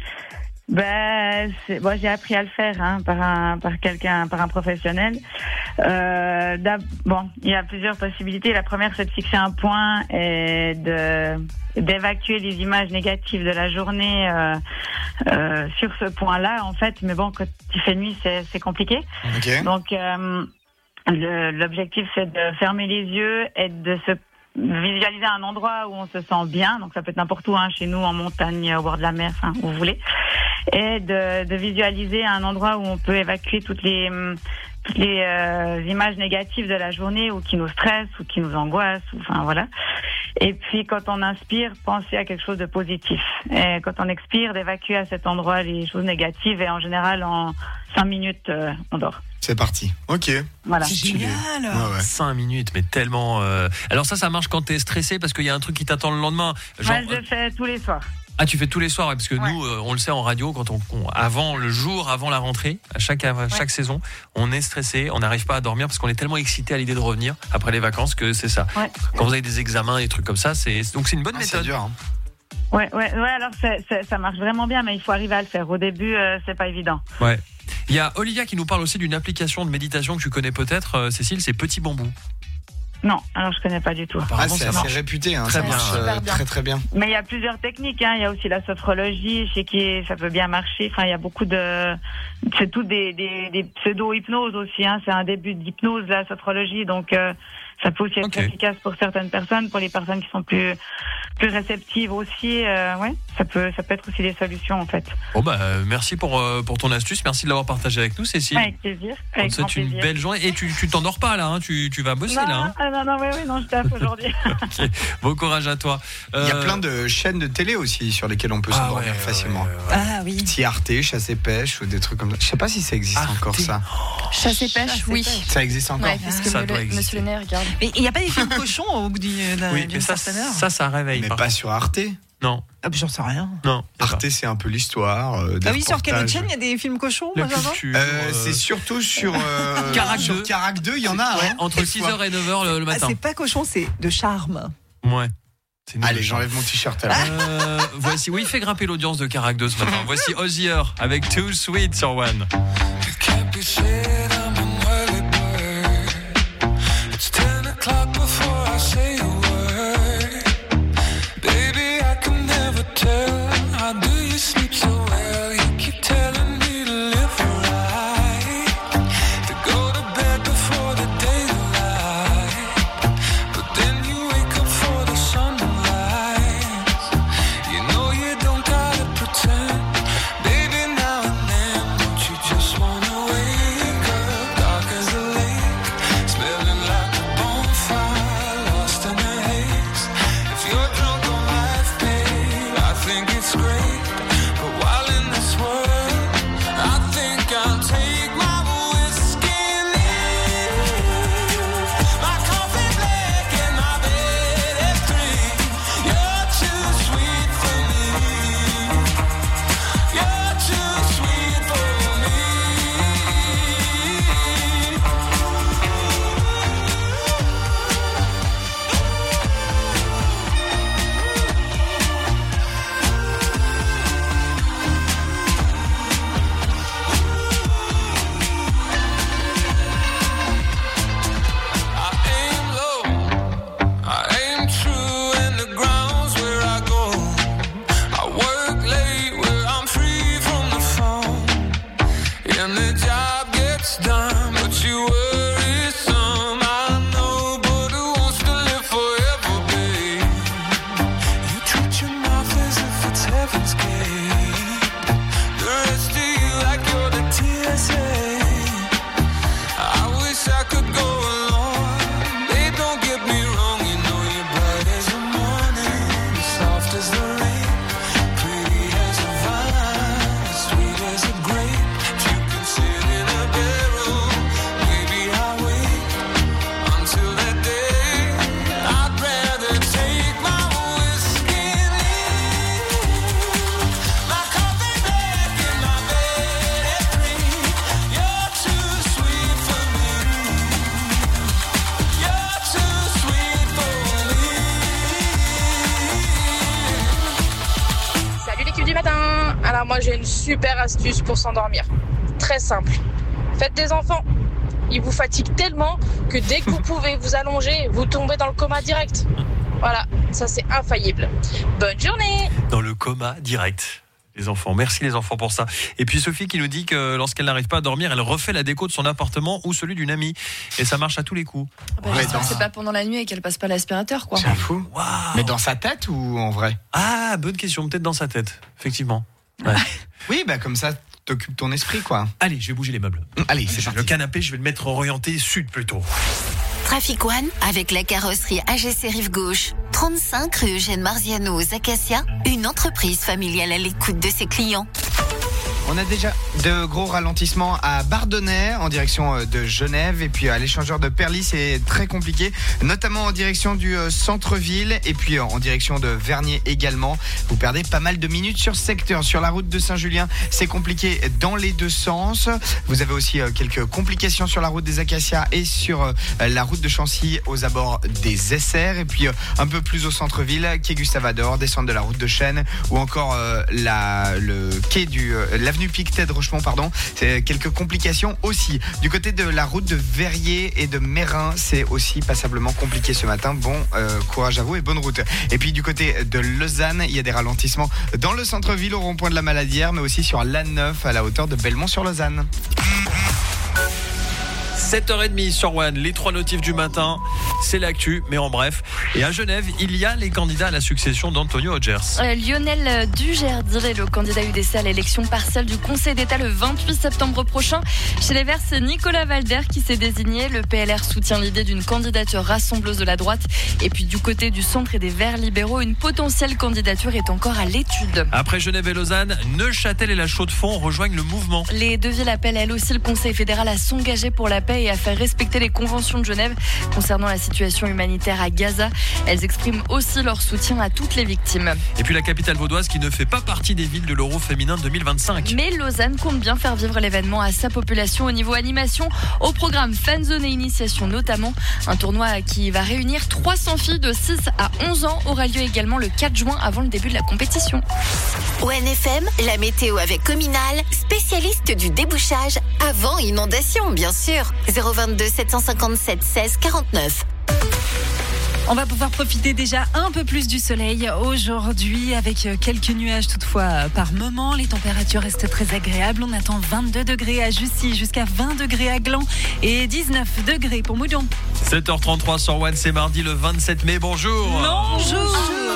Ben, c'est- moi, j'ai appris à le faire hein, par un par quelqu'un, par un professionnel. Euh, d'ab- bon, il y a plusieurs possibilités. La première, c'est de fixer un point et de d'évacuer les images négatives de la journée euh, euh, sur ce point-là, en fait. Mais bon, quand il fait nuit, c'est c'est compliqué. Ok. Donc, euh, le- l'objectif, c'est de fermer les yeux et de se visualiser un endroit où on se sent bien. Donc, ça peut être n'importe où, hein, chez nous, en montagne, au bord de la mer, enfin, où vous voulez. Et de, de visualiser un endroit où on peut évacuer toutes les, hum, toutes les euh, images négatives de la journée ou qui nous stressent ou qui nous angoissent. Ou, enfin voilà. Et puis quand on inspire, penser à quelque chose de positif. Et quand on expire, d'évacuer à cet endroit les choses négatives. Et en général, en cinq minutes, euh, on dort. C'est parti. Ok. Voilà. C'est génial. Ouais, ouais. cinq minutes, mais tellement. Euh... Alors ça, ça marche quand t'es stressé parce qu'il y a un truc qui t'attend le lendemain. Genre... Moi, je le fais tous les soirs. Ah, tu fais tous les soirs, ouais, parce que Ouais. nous, euh, on le sait en radio, quand on, on- avant le jour, avant la rentrée, à chaque à chaque saison, on est stressé, on n'arrive pas à dormir parce qu'on est tellement excité à l'idée de revenir après les vacances que c'est ça. Ouais. Quand vous avez des examens et des trucs comme ça, c'est donc c'est une bonne Ah, c'est méthode. dur, hein. Ouais, ouais, ouais. Alors c'est, c'est, ça marche vraiment bien, mais il faut arriver à le faire. Au début, euh, c'est pas évident. Ouais. Il y a Olivia qui nous parle aussi d'une application de méditation que tu connais peut-être, euh, Cécile, c'est Petit Bambou. Non, alors je connais pas du tout. Ah, Apparemment, c'est ça assez marche. réputé, hein. Très ça bien. marche euh, Super bien. très très bien. Mais il y a plusieurs techniques, hein. Il y a aussi la sophrologie, je sais que ça peut bien marcher. Enfin, il y a beaucoup de, c'est tout des, des, des pseudo-hypnoses aussi, hein. C'est un début d'hypnose, la sophrologie, donc euh, ça peut aussi être Ok. efficace pour certaines personnes, pour les personnes qui sont plus plus réceptives aussi. Euh, ouais, ça peut ça peut être aussi des solutions en fait. Bon bah euh, merci pour euh, pour ton astuce, merci de l'avoir partagé avec nous, Cécile. Avec plaisir. On Avec te grand souhaite une plaisir. belle journée et tu tu t'endors pas là, hein, tu tu vas bosser non, là. Hein. ah, non, non, oui, oui, non, je taffe aujourd'hui. Ok. Bon courage à toi. Il y a Euh, plein de chaînes de télé aussi sur lesquelles on peut ah s'endormir ouais, facilement. ouais, ouais, ouais. Ah oui. Petit Arte, chasse et pêche ou des trucs comme ça. Je sais pas si ça existe Arte. encore ça. Chasse et pêche, Chasse et oui. pêche. Ça existe encore. Ouais, parce que Ça me- doit le- exister. Monsieur Le Nez regarde. Mais il n'y a pas des films cochons au bout du- d'un- Oui, d'une mais ça certaine heure ça ça réveille. Mais par pas contre. sur Arte. Non, Ah, puis j'en sais rien. non. Arte, c'est un peu l'histoire. euh, des Ah oui, sur quelle autre reportages. chaîne il y a des films cochons La moi, j'en vois culture. Euh, euh, C'est surtout sur euh, Carac sur deux. Carac deux, il y en a. ouais, hein, entre des six fois. heures et neuf heures le, le Ah, matin. c'est pas cochon, c'est de charme. Ouais. C'est nul, Allez, le j'enlève mon t-shirt alors. Euh, voici, oui, il fait grimper l'audience de Carac deux ce matin. Voici Ozzy avec Too Sweet sur One. Can't be said I'm an early bird. It's ten o'clock before I say a word. Baby, I can never tell. How do you sleep so well? You keep telling me to live right, to go to bed before the daylight. But then you wake up for the sunrise. You know you don't gotta pretend. Baby, now and then, don't you just wanna wake up dark as a lake, smelling like a bonfire, lost in a haze. If you're drunk on life, babe, I think it's great. But while in this world, I think I'll take my whiskey and leave. My coffee black and my bed at three. You're too sweet for me. You're too sweet for me. I aim low, I aim true, and the ground's where I go. I work late where I'm free from the phone, and the job gets done, but you worry some. I know, but who wants to live forever, babe? You treat your mouth as if it's heaven's gate. The rest of you like you're the T S A. I wish I could go along. Babe, don't get me wrong. You know you're bright as the morning, soft as the rain, pretty as a vine, sweet as a grape. If you can sit in a barrel, maybe I'll wait until that day. I'd rather take my whiskey and leave. My coffee black and my bed at three. You're too sweet for me. You're too sweet for me. Salut l'équipe du matin. Alors moi j'ai une super astuce pour s'endormir. Très simple. Faites des enfants. Ils vous fatiguent tellement que dès que vous pouvez vous allonger, vous tombez dans le coma direct. Voilà, ça c'est infaillible. Bonne journée. Dans le coma direct. Les enfants, merci les enfants pour ça. Et puis Sophie qui nous dit que lorsqu'elle n'arrive pas à dormir, elle refait la déco de son appartement ou celui d'une amie. Et ça marche à tous les coups. Bah, j'espère que c'est pas pendant la nuit et qu'elle passe pas l'aspirateur, quoi. C'est fou. Mais dans sa tête ou en vrai? Ah, bonne question, peut-être dans sa tête, effectivement. Ouais. Oui, bah comme ça, t'occupes ton esprit, quoi. Allez, je vais bouger les meubles. Allez, c'est parti. Le canapé, je vais le mettre orienté sud plutôt. Trafic One avec la carrosserie A G C Rive Gauche. trente-cinq rue Eugène Marziano aux Acacias, une entreprise familiale à l'écoute de ses clients. On a déjà de gros ralentissements à Bardonnay en direction de Genève et puis à l'échangeur de Perly, c'est très compliqué, notamment en direction du centre-ville et puis en direction de Vernier également. Vous perdez pas mal de minutes sur ce secteur. Sur la route de Saint-Julien, c'est compliqué dans les deux sens. Vous avez aussi quelques complications sur la route des Acacias et sur la route de Chancy aux abords des S R et puis un peu plus au centre-ville, quai Gustave-Ador, descente de la route de Chêne ou encore la, le quai du l'avenue Pictet de Rochemont, pardon. C'est quelques complications aussi. Du côté de la route de Verrier et de Mérin, c'est aussi passablement compliqué ce matin. Bon euh, courage à vous et bonne route. Et puis du côté de Lausanne, il y a des ralentissements dans le centre-ville au rond-point de la Maladière, mais aussi sur l'A neuf à la hauteur de Belmont-sur-Lausanne. sept heures trente sur One, les trois notifs du matin, c'est l'actu, mais en bref. Et à Genève, il y a les candidats à la succession d'Antonio Hodgers. Euh, Lionel Dugerdil est le candidat U D C à l'élection partielle du Conseil d'État le vingt-huit septembre prochain. Chez les Verts, c'est Nicolas Valder qui s'est désigné. Le P L R soutient l'idée d'une candidature rassembleuse de la droite. Et puis du côté du centre et des Verts libéraux, une potentielle candidature est encore à l'étude. Après Genève et Lausanne, Neuchâtel et la Chaux-de-Fonds rejoignent le mouvement. Les deux villes appellent elles aussi le Conseil fédéral à s'engager pour la paix et à faire respecter les conventions de Genève concernant la situation humanitaire à Gaza. Elles expriment aussi leur soutien à toutes les victimes. Et puis la capitale vaudoise qui ne fait pas partie des villes de l'Euro féminin deux mille vingt-cinq. Mais Lausanne compte bien faire vivre l'événement à sa population au niveau animation. Au programme Fanzone et Initiation notamment. Un tournoi qui va réunir trois cents filles de six à onze ans aura lieu également le quatre juin avant le début de la compétition. O N F M, la météo avec Cominal, spécialiste du débouchage avant inondation, bien sûr. zéro vingt-deux sept cent cinquante-sept seize quarante-neuf. On va pouvoir profiter déjà un peu plus du soleil aujourd'hui avec quelques nuages toutefois par moment. Les températures restent très agréables. On attend vingt-deux degrés à Jussy jusqu'à vingt degrés à Gland et dix-neuf degrés pour Moudon. sept heures trente-trois sur One, c'est mardi le vingt-sept mai. Bonjour. Bonjour.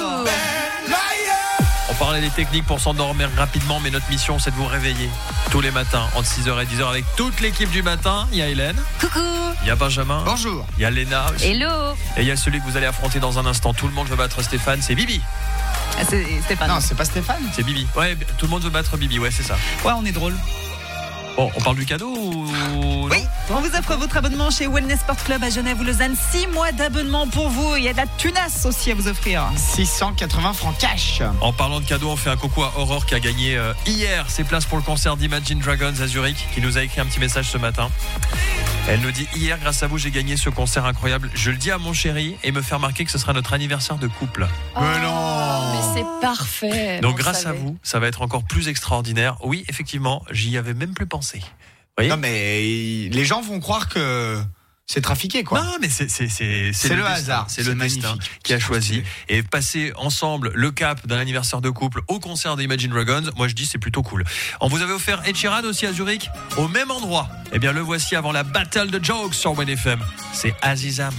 On parlait des techniques pour s'endormir rapidement, mais notre mission c'est de vous réveiller tous les matins entre six heures et dix heures avec toute l'équipe du matin. Il y a Hélène. Coucou. Il y a Benjamin. Bonjour. Il y a Léna aussi. Hello. Et il y a celui que vous allez affronter dans un instant. Tout le monde veut battre Stéphane, c'est Bibi. Ah, c'est Stéphane. Non, c'est pas Stéphane. C'est Bibi. Ouais, tout le monde veut battre Bibi, ouais, c'est ça. Ouais, on est drôle. Bon, on parle du cadeau ou... Oui, on vous offre votre abonnement chez Wellness Sport Club à Genève ou Lausanne. six mois d'abonnement pour vous. Il y a de la tunasse aussi à vous offrir. six cent quatre-vingts francs cash. En parlant de cadeaux, on fait un coucou à Aurore qui a gagné euh, hier ses places pour le concert d'Imagine Dragons à Zurich, qui nous a écrit un petit message ce matin. Elle nous dit: hier, grâce à vous, j'ai gagné ce concert incroyable. Je le dis à mon chéri et me fait remarquer que ce sera notre anniversaire de couple. Oh, mais non. Mais c'est parfait. Donc grâce à vous, ça va être encore plus extraordinaire. Oui, effectivement, j'y avais même plus pensé. Vous voyez ? Non mais les gens vont croire que c'est trafiqué, quoi. Non, mais c'est c'est c'est c'est le, le destin, hasard, c'est c'est le magnifique. destin qui a choisi et passer ensemble le cap d'un anniversaire de couple au concert d'Imagine Dragons. Moi, je dis c'est plutôt cool. On vous avait offert Ed Sheeran aussi à Zurich, au même endroit. Eh bien, le voici avant la battle de jokes sur One F M. C'est Azizam.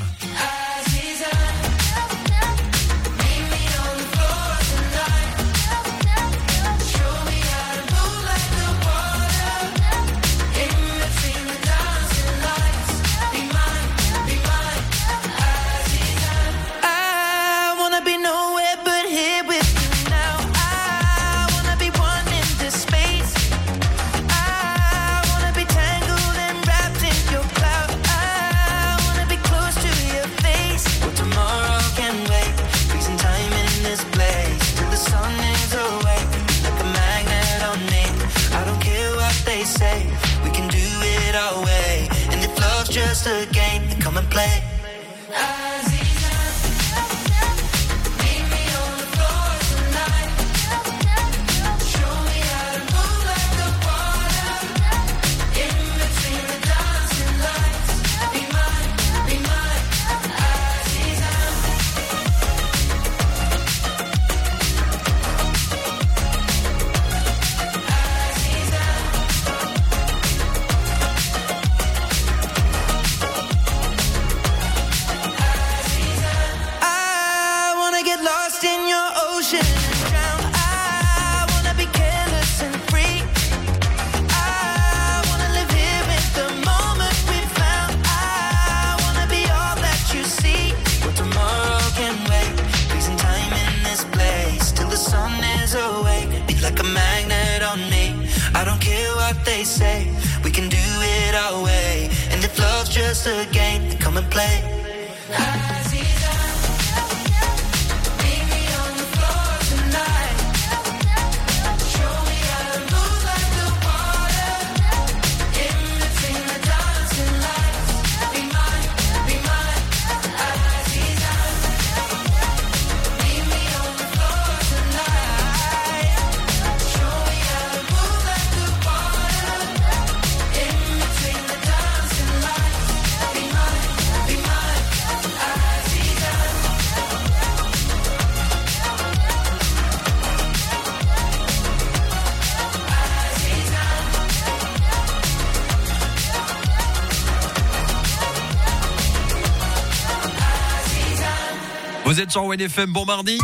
Just a game, come and play. a magnet on me. I don't care what they say, we can do it our way. And if love's just a game, then come and play. Vous êtes sur W F M, bon mardi.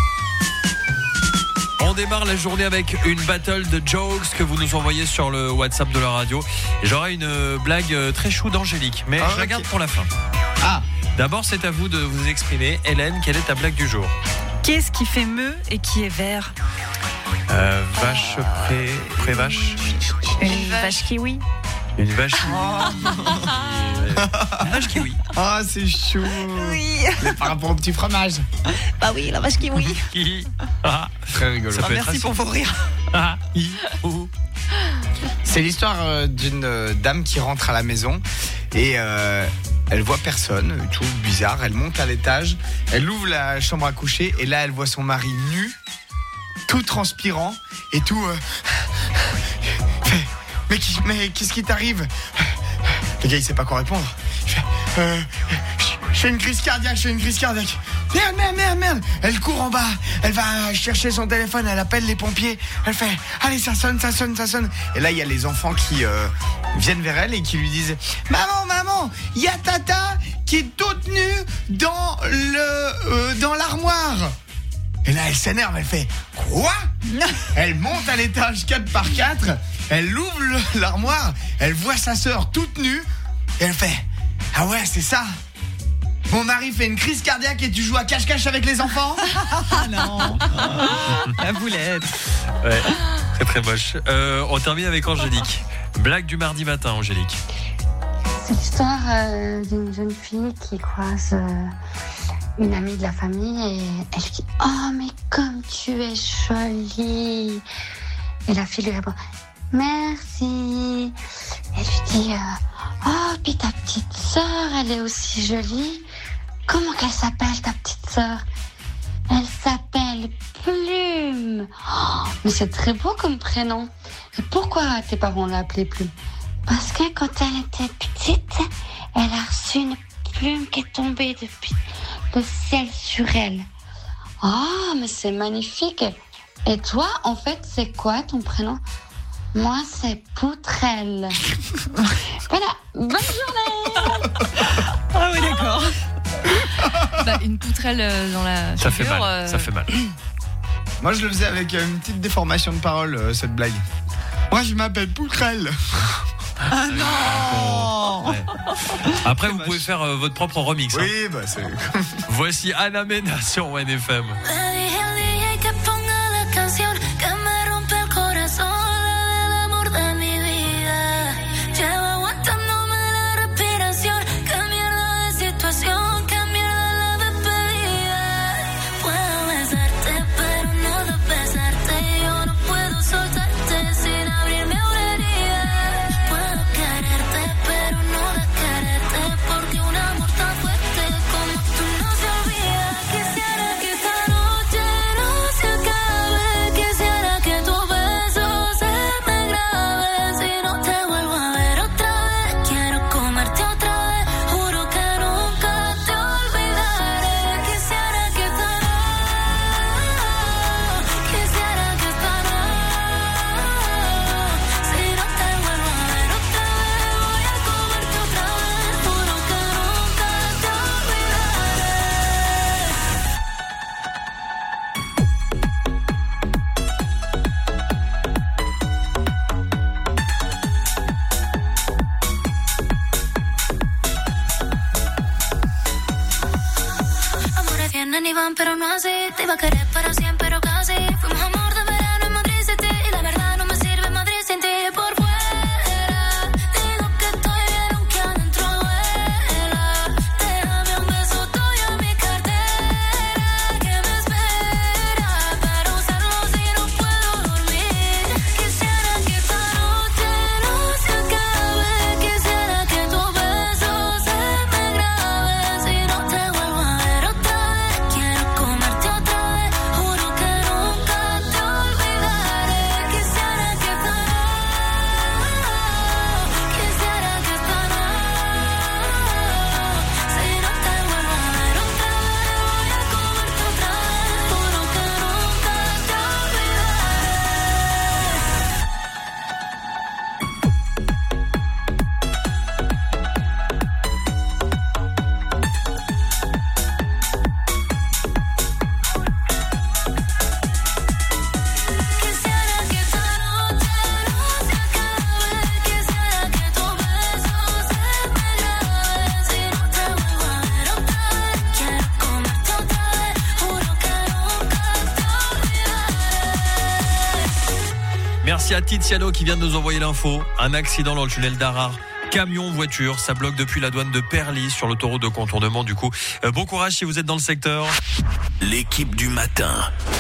On démarre la journée avec une battle de jokes que vous nous envoyez sur le WhatsApp de la radio. Et j'aurai une blague très chou d'Angélique, mais ah, je la garde okay. pour la fin. Ah. D'abord, c'est à vous de vous exprimer. Hélène, quelle est ta blague du jour? Qu'est-ce qui fait meu et qui est vert? euh, Vache pré... pré-vache. Une vache kiwi. Une vache kiwi. Oh. Une vache kiwi. Oh, c'est chou. Oui. Mais par rapport au petit fromage. Bah oui, la vache kiwi. Ah, très rigolo. Ça merci pour vos rires. Ah, c'est l'histoire d'une dame qui rentre à la maison et euh, elle voit personne, tout bizarre. Elle monte à l'étage, elle ouvre la chambre à coucher et là elle voit son mari nu, tout transpirant et tout. Euh, mais, mais qu'est-ce qui t'arrive? Le gars il sait pas quoi répondre. Il fait, euh, je fais une crise cardiaque, je fais une crise cardiaque. Merde, merde, merde, merde. Elle court en bas, elle va chercher son téléphone, elle appelle les pompiers. Elle fait, allez, ça sonne, ça sonne, ça sonne. Et là, il y a les enfants qui euh, viennent vers elle et qui lui disent, maman, maman, il y a Tata qui est toute nue dans le, euh, dans l'armoire. Et là, elle s'énerve, elle fait, quoi? Elle monte à l'étage quatre par quatre, elle ouvre le, l'armoire, elle voit sa sœur toute nue et elle fait, ah ouais, c'est ça. Mon mari fait une crise cardiaque et tu joues à cache-cache avec les enfants? Ah non. La boulette. Ouais, très très moche. Euh, on termine avec Angélique. Blague du mardi matin, Angélique. C'est l'histoire euh, d'une jeune fille qui croise euh, une amie de la famille et elle lui dit « Oh, mais comme tu es jolie !» Et la fille lui répond « Merci !» Elle lui dit euh, « Oh, puis ta petite sœur, elle est aussi jolie !» Comment qu'elle s'appelle, ta petite sœur? Elle s'appelle Plume. Oh, mais c'est très beau comme prénom. Et pourquoi tes parents l'appelaient Plume? Parce que quand elle était petite, elle a reçu une plume qui est tombée depuis le ciel sur elle. Oh, mais c'est magnifique. Et toi, en fait, c'est quoi ton prénom? Moi, c'est Poutrelle. Voilà, bonne journée. Ah oui, d'accord. Bah, une poutrelle dans la ça figure, fait mal, euh... ça fait mal. Moi je le faisais avec une petite déformation de parole, euh, cette blague. Moi je m'appelle Poutrelle. Ah non. Ouais. Après vous pouvez faire euh, votre propre remix. Oui, hein. bah c'est... Voici Ana Mena sur W F M. Pero no así, te iba a querer para siempre, pero casi. Fuimos amor de verano en Madrid City y la verdad Merci à Tiziano qui vient de nous envoyer l'info. Un accident dans le tunnel d'Arar. Camion, voiture, ça bloque depuis la douane de Perlis sur l'autoroute de contournement du coup. Euh, bon courage si vous êtes dans le secteur. L'équipe du matin.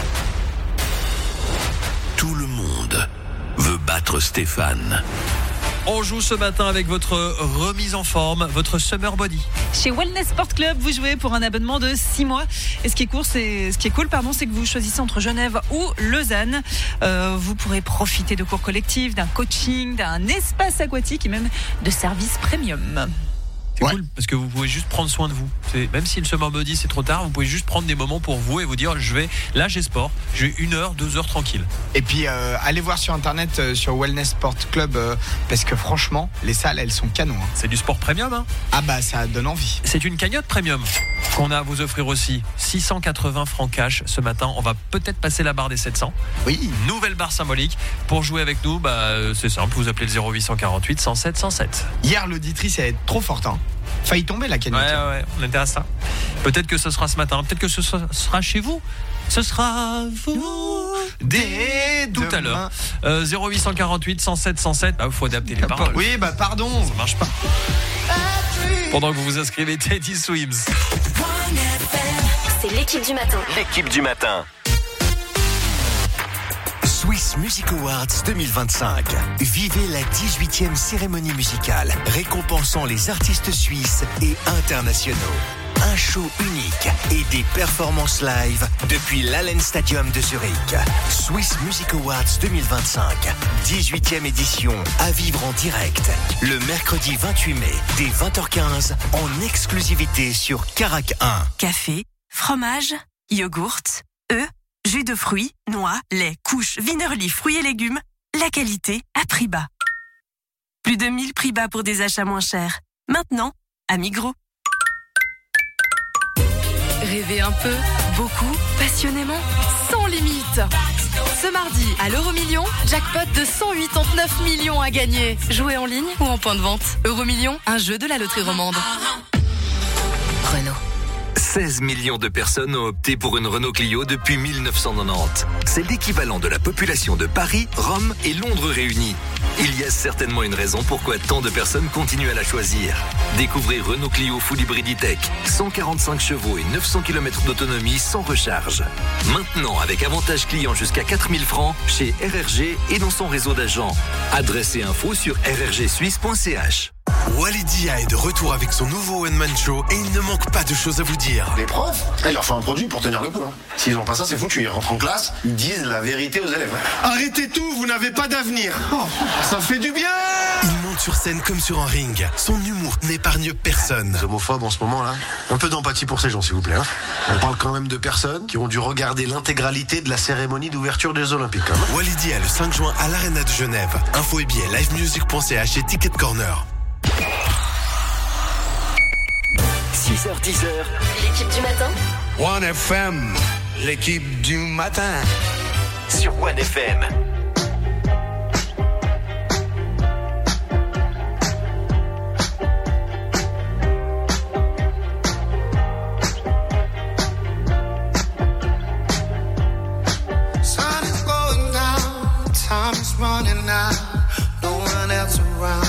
Tout le monde veut battre Stéphane. On joue ce matin avec votre remise en forme, votre summer body. Chez Wellness Sport Club, vous jouez pour un abonnement de six mois. Et ce qui est cool, c'est, ce qui est cool, pardon, c'est que vous choisissez entre Genève ou Lausanne. Euh, vous pourrez profiter de cours collectifs, d'un coaching, d'un espace aquatique et même de services premium. C'est ouais. cool parce que vous pouvez juste prendre soin de vous. C'est, même si le summer body c'est trop tard, vous pouvez juste prendre des moments pour vous et vous dire je vais, là j'ai sport, j'ai une heure, deux heures tranquille. Et puis euh, allez voir sur internet euh, sur Wellness Sport Club euh, parce que franchement les salles elles sont canons. Hein. C'est du sport premium hein. Ah bah ça donne envie. C'est une cagnotte premium qu'on a à vous offrir aussi. six cent quatre-vingts francs cash ce matin. On va peut-être passer la barre des sept cents. Oui. Nouvelle barre symbolique. Pour jouer avec nous, bah c'est simple, vous appelez le zéro huit cent quarante-huit cent sept cent sept. Hier l'auditrice elle est trop forte hein. Failli tomber la cagnotte. Ouais, ouais, on était à ça. Peut-être que ce sera ce matin, peut-être que ce sera chez vous. Ce sera vous dès tout à l'heure. Euh, zéro huit cent quarante-huit cent sept cent sept. Ah, il faut adapter les paroles. Oui, bah pardon. Ça marche pas. Pendant que vous vous inscrivez, Teddy Swims. C'est l'équipe du matin. L'équipe du matin. Swiss Music Awards deux mille vingt-cinq. Vivez la dix-huitième cérémonie musicale récompensant les artistes suisses et internationaux. Un show unique et des performances live depuis l'Allen Stadium de Zurich. Swiss Music Awards deux mille vingt-cinq. dix-huitième édition à vivre en direct le mercredi vingt-huit mai dès vingt heures quinze en exclusivité sur Carac un. Café, fromage, yogourt, œufs, jus de fruits, noix, lait, couches, vinerlis, fruits et légumes, la qualité à prix bas. Plus de mille prix bas pour des achats moins chers. Maintenant, à Migros. Rêvez un peu, beaucoup, passionnément, sans limite. Ce mardi, à l'Euromillion, jackpot de cent quatre-vingt-neuf millions à gagner. Jouez en ligne ou en point de vente. Euromillion, un jeu de la loterie romande. Renault. seize millions de personnes ont opté pour une Renault Clio depuis mille neuf cent quatre-vingt-dix. C'est l'équivalent de la population de Paris, Rome et Londres réunis. Il y a certainement une raison pourquoi tant de personnes continuent à la choisir. Découvrez Renault Clio Full Hybrid E-Tech, cent quarante-cinq chevaux et neuf cents kilomètres d'autonomie sans recharge. Maintenant avec avantage client jusqu'à quatre mille francs chez R R G et dans son réseau d'agents. Adresse et info sur r r g suisse point c h. Walidia est de retour avec son nouveau One Man Show et il ne manque pas de choses à vous dire. Les profs, il leur faut un produit pour tenir le coup. Hein. S'ils n'ont pas ça, c'est foutu. Ils rentrent en classe, ils disent la vérité aux élèves. Arrêtez tout, vous n'avez pas d'avenir. Oh, ça fait du bien. Il monte sur scène comme sur un ring. Son humour n'épargne personne. Les homophobes en ce moment là, un peu d'empathie pour ces gens s'il vous plaît. Hein. On parle quand même de personnes qui ont dû regarder l'intégralité de la cérémonie d'ouverture des Olympiques. Hein. Walidia le cinq juin à l'Arena de Genève. Info et billets live music point c h et Ticket Corner. six heures dix heures. L'équipe du matin. One F M. L'équipe du matin. Sur One F M. Sun is going down, time is running out, no one else around.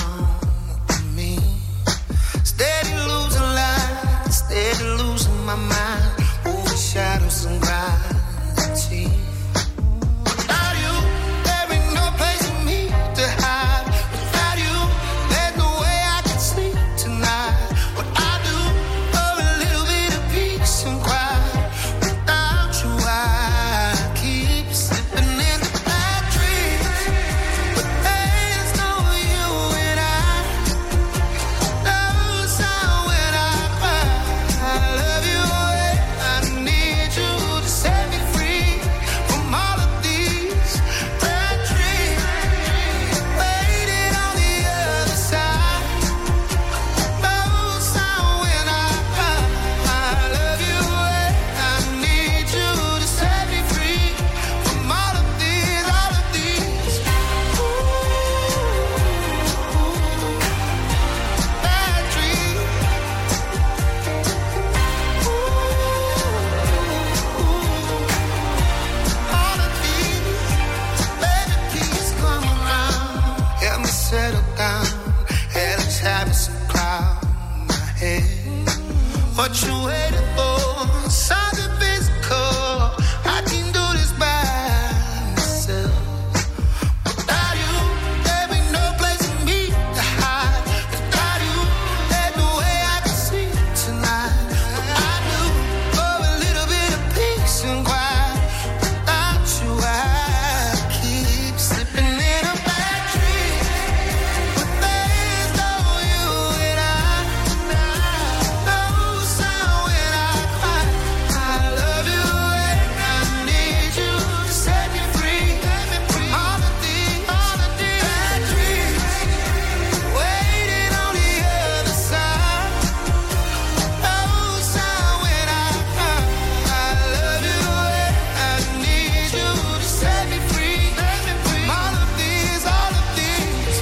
Steady losing my mind, overshadows and gravity. Without you, there ain't no place for me to hide. Without you, there's no way I can sleep tonight. What I do for a little bit of peace and quiet. Without you, I keep slipping into bad dreams. But there's no you and I. what you waiting for. Something physical, I can do this by myself. Without you, there be no place for me to hide. Without you, there's no way I can sleep tonight. I do for a little bit of peace and quiet. Without you, I keep slipping in a bad dream. But there's no you and I. No sound when I cry. I love you and I need you to set me free. From all of these, all of these bad dreams. Waiting on the other side. No sound when I cry. I love you and I need you to set me free. From all of these, all of these.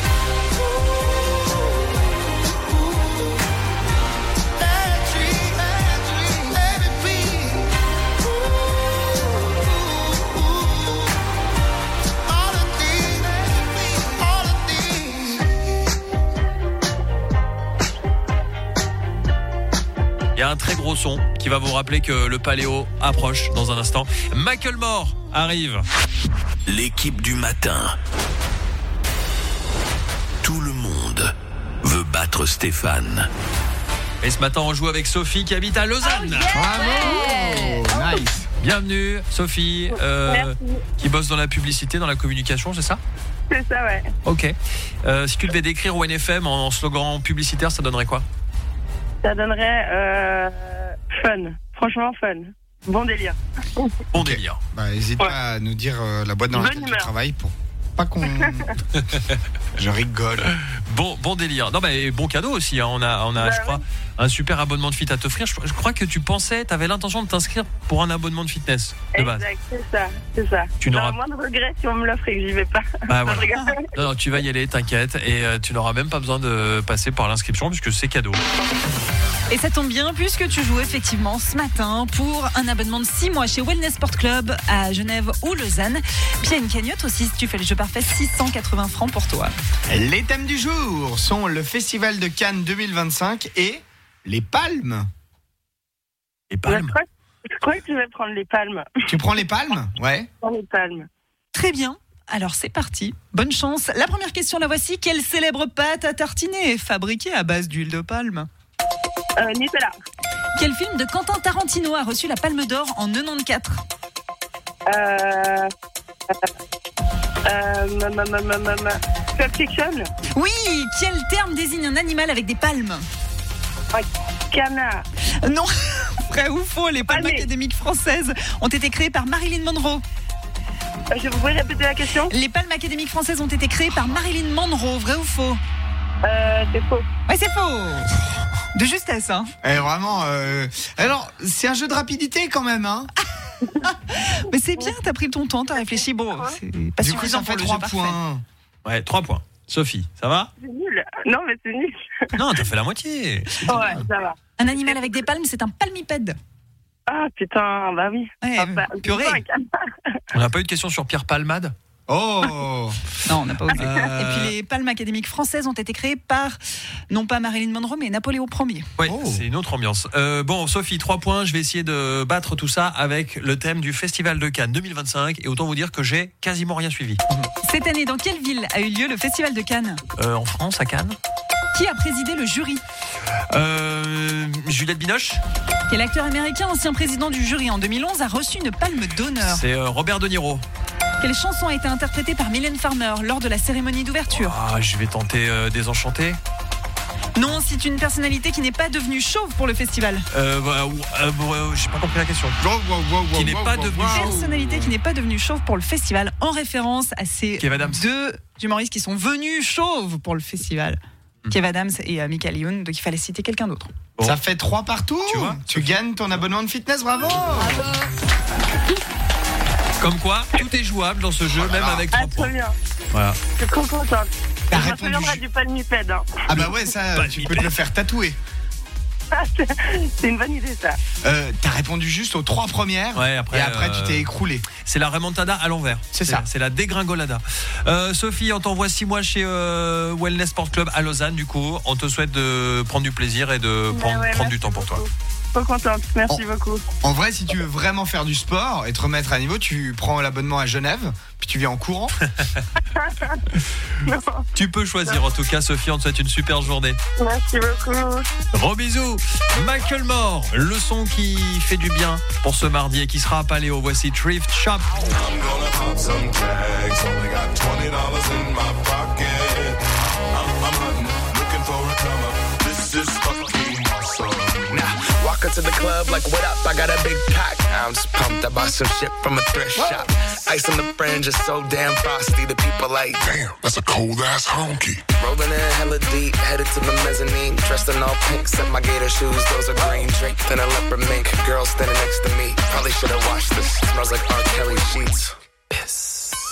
Bad dreams, bad dreams, let it be. All of these, all of these. Il y a un très gros son qui va vous rappeler que le Paléo approche dans un instant. Macklemore arrive. L'équipe du matin. Tout le monde veut battre Stéphane. Et ce matin, on joue avec Sophie qui habite à Lausanne. Bravo, nice. Bienvenue, Sophie, euh, Merci. qui bosse dans la publicité, dans la communication, c'est ça? C'est ça, ouais. Ok. Euh, si tu devais décrire O N F M en slogan publicitaire, ça donnerait quoi? Ça donnerait euh, fun. Franchement, fun. Bon délire. Bon délire. Bah, n'hésite pas à nous dire euh, la boîte dans Bonne laquelle tu humeur. travailles pour pas qu'on. Je rigole. Bon, bon délire. Non, bah, et bon cadeau aussi. Hein. On a, on a, Bah je crois, un super abonnement de fit à t'offrir. Je, je crois que tu pensais, tu avais l'intention de t'inscrire pour un abonnement de fitness de base. Exact, c'est ça, c'est ça. Tu J'ai n'auras- un moins de regret si on me l'offre et que j'y vais pas. Bah, Non, voilà. je rigole. Non, non, tu vas y aller, t'inquiète, et euh, tu n'auras même pas besoin de passer par l'inscription puisque c'est cadeau. Et ça tombe bien puisque tu joues effectivement ce matin pour un abonnement de six mois chez Wellness Sport Club à Genève ou Lausanne. Puis il y a une cagnotte aussi si tu fais le jeu parfait, six cent quatre-vingts francs pour toi. Les thèmes du jour sont le Festival de Cannes deux mille vingt-cinq et les palmes. Les Je crois, je crois que tu vas prendre les palmes. Tu prends les palmes? Ouais. Je prends les palmes. Très bien. Alors c'est parti. Bonne chance. La première question, la voici. Quelle célèbre pâte à tartiner est fabriquée à base d'huile de palme? Euh, Nutella. Quel film de Quentin Tarantino a reçu la Palme d'Or en quatre-vingt-quatorze? Euh. Euh. ma- ma- ma- ma- ma- ma- Pulp Fiction. Oui. Quel terme désigne un animal avec des palmes? Canard. Non. Vrai ou faux? Les palmes académiques françaises ont été créées par Marilyn Monroe. Je vous pouvez répéter la question? Les palmes académiques françaises ont été créées par Marilyn Monroe. Vrai ou faux? Euh, c'est faux. Ouais, c'est faux. De justesse, hein. Eh, vraiment. euh, Alors, c'est un jeu de rapidité quand même, hein. Mais c'est bien, t'as pris ton temps, t'as réfléchi. Bon, c'est pas Du coup, suffisant ça fait pour le trois jeu parfait. points. Ouais, trois points. Sophie, ça va? C'est nul. Non, mais c'est nul. Non, t'as fait la moitié. Ouais, ça va. Un animal avec des palmes, c'est un palmipède. Ah, putain, bah oui. Ouais, Ah, bah, purée. putain, un canard. On n'a pas eu de question sur Pierre Palmade? Oh. Non, on n'a pas osé. Euh. Et puis les palmes académiques françaises ont été créées par, non pas Marilyn Monroe, mais Napoléon Ier. Oui, c'est une autre ambiance. Euh, bon, Sophie, trois points. Je vais essayer de battre tout ça avec le thème du Festival de Cannes deux mille vingt-cinq. Et autant vous dire que j'ai quasiment rien suivi. Cette année, dans quelle ville a eu lieu le Festival de Cannes? Euh, en France, à Cannes. Qui a présidé le jury? Euh, Juliette Binoche. Quel acteur américain, ancien président du jury en deux mille onze, a reçu une palme d'honneur? C'est euh, Robert De Niro. Quelle chanson a été interprétée par Mylène Farmer lors de la cérémonie d'ouverture? Ah, je vais tenter euh, Désenchanté. Non, c'est une personnalité qui n'est pas devenue chauve pour le festival. Euh, bah, euh, euh, j'ai pas compris la question. Qui n'est pas devenu chauve. Personnalité qui n'est pas devenue chauve pour le festival, en référence à ces Kev Adams. deux humoristes qui sont venus chauves pour le festival. Kev Adams et euh, Michael Youn, donc il fallait citer quelqu'un d'autre. Bon. Ça fait trois partout. Tu vois, tu gagnes ton abonnement de fitness, bravo. Comme quoi, tout est jouable dans ce jeu, même avec Ah, trois trop points. bien. Voilà. Je suis trop contente. T'as Je me répondu souviendrai ju- du palmipède. Hein. Ah bah ouais, ça, tu peux te le faire tatouer. C'est une bonne idée, ça. Euh, T'as répondu juste aux trois premières. Ouais, après, et après, euh, tu t'es écroulé. C'est la remontada à l'envers. C'est ça. C'est la dégringolada. Euh, Sophie, on t'envoie six mois chez euh, Wellness Sport Club à Lausanne. Du coup, on te souhaite de prendre du plaisir et de prendre, ouais, prendre du merci temps pour toi. beaucoup. trop contente. Merci En- beaucoup. En vrai, si tu veux vraiment faire du sport et te remettre à niveau, tu prends l'abonnement à Genève, puis tu viens en courant. Tu peux choisir en tout cas, Sophie, on te souhaite une super journée. Merci beaucoup. Gros bisous. Michael Moore, le son qui fait du bien pour ce mardi et qui sera à Paléo. Voici Thrift Shop. I'm gonna pop some tags. Only got twenty dollars in my pocket. I'm, I'm hunting, looking for a come up. This is fucking awesome. Now, walk into the club like, what up? I got a big pack. I'm just pumped. I bought some shit from a thrift shop. Ice on the fringe is so damn frosty. The people like, damn, that's a cold ass honky. Rolling in hella deep, headed to the mezzanine. Dressed in all pink, set my gator shoes. Those are green, draped in a leopard mink. Girl standing next to me. Probably should have washed this. Smells like R. Kelly sheets. Piss.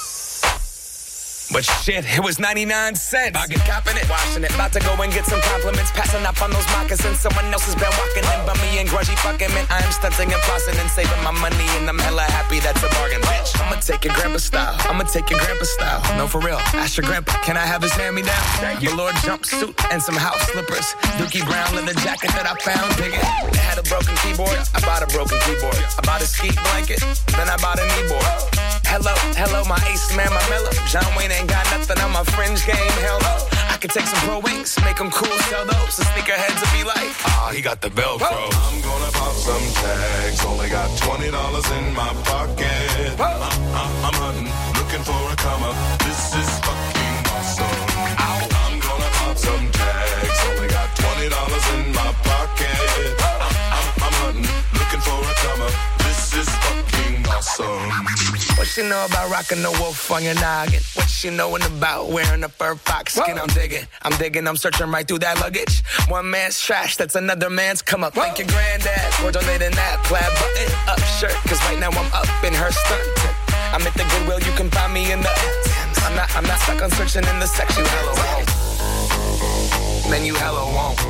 But shit, it was ninety-nine cents. I get copping it, washing it. About to go and get some compliments. Passing up on those moccasins. Someone else has been walking in by me and grudgy fucking man. I am stunting and flossing and saving my money. And I'm hella happy that's a bargain, bitch. I'ma take your grandpa style. I'ma take your grandpa style. No, for real. Ask your grandpa, can I have his hand-me-down? Velour jumpsuit and some house slippers. Dookie Brown leather jacket that I found. Dig it. It had a broken keyboard. I bought a broken keyboard. I bought a ski blanket. Then I bought a kneeboard. Hello, hello, my ace man, my mellow. John Wayne ain't got nothing on my fringe game, hell no. I could take some pro wings, make them cool, sell those. The sneakerheads will be like, ah, he got the Velcro. I'm gonna pop some tags. Only got twenty dollars in my pocket. I'm, I'm, I'm hunting, looking for a come up. This is fucking awesome. I'm gonna pop some tags. Only got twenty dollars in my pocket. I'm, I'm, I'm hunting, looking for a come up. This is fucking awesome. What she know about rocking the wolf on your noggin? What she knowin' about wearing a fur fox skin? Whoa. I'm digging, I'm digging, I'm searching right through that luggage. One man's trash, that's another man's come up. Whoa. Thank your granddad for donating that plaid button up shirt. Cause right now I'm up in her skirt. I'm at the Goodwill, you can find me in the I'm not, I'm not stuck on searching in the section. Hello, won't. Man, you hello won't.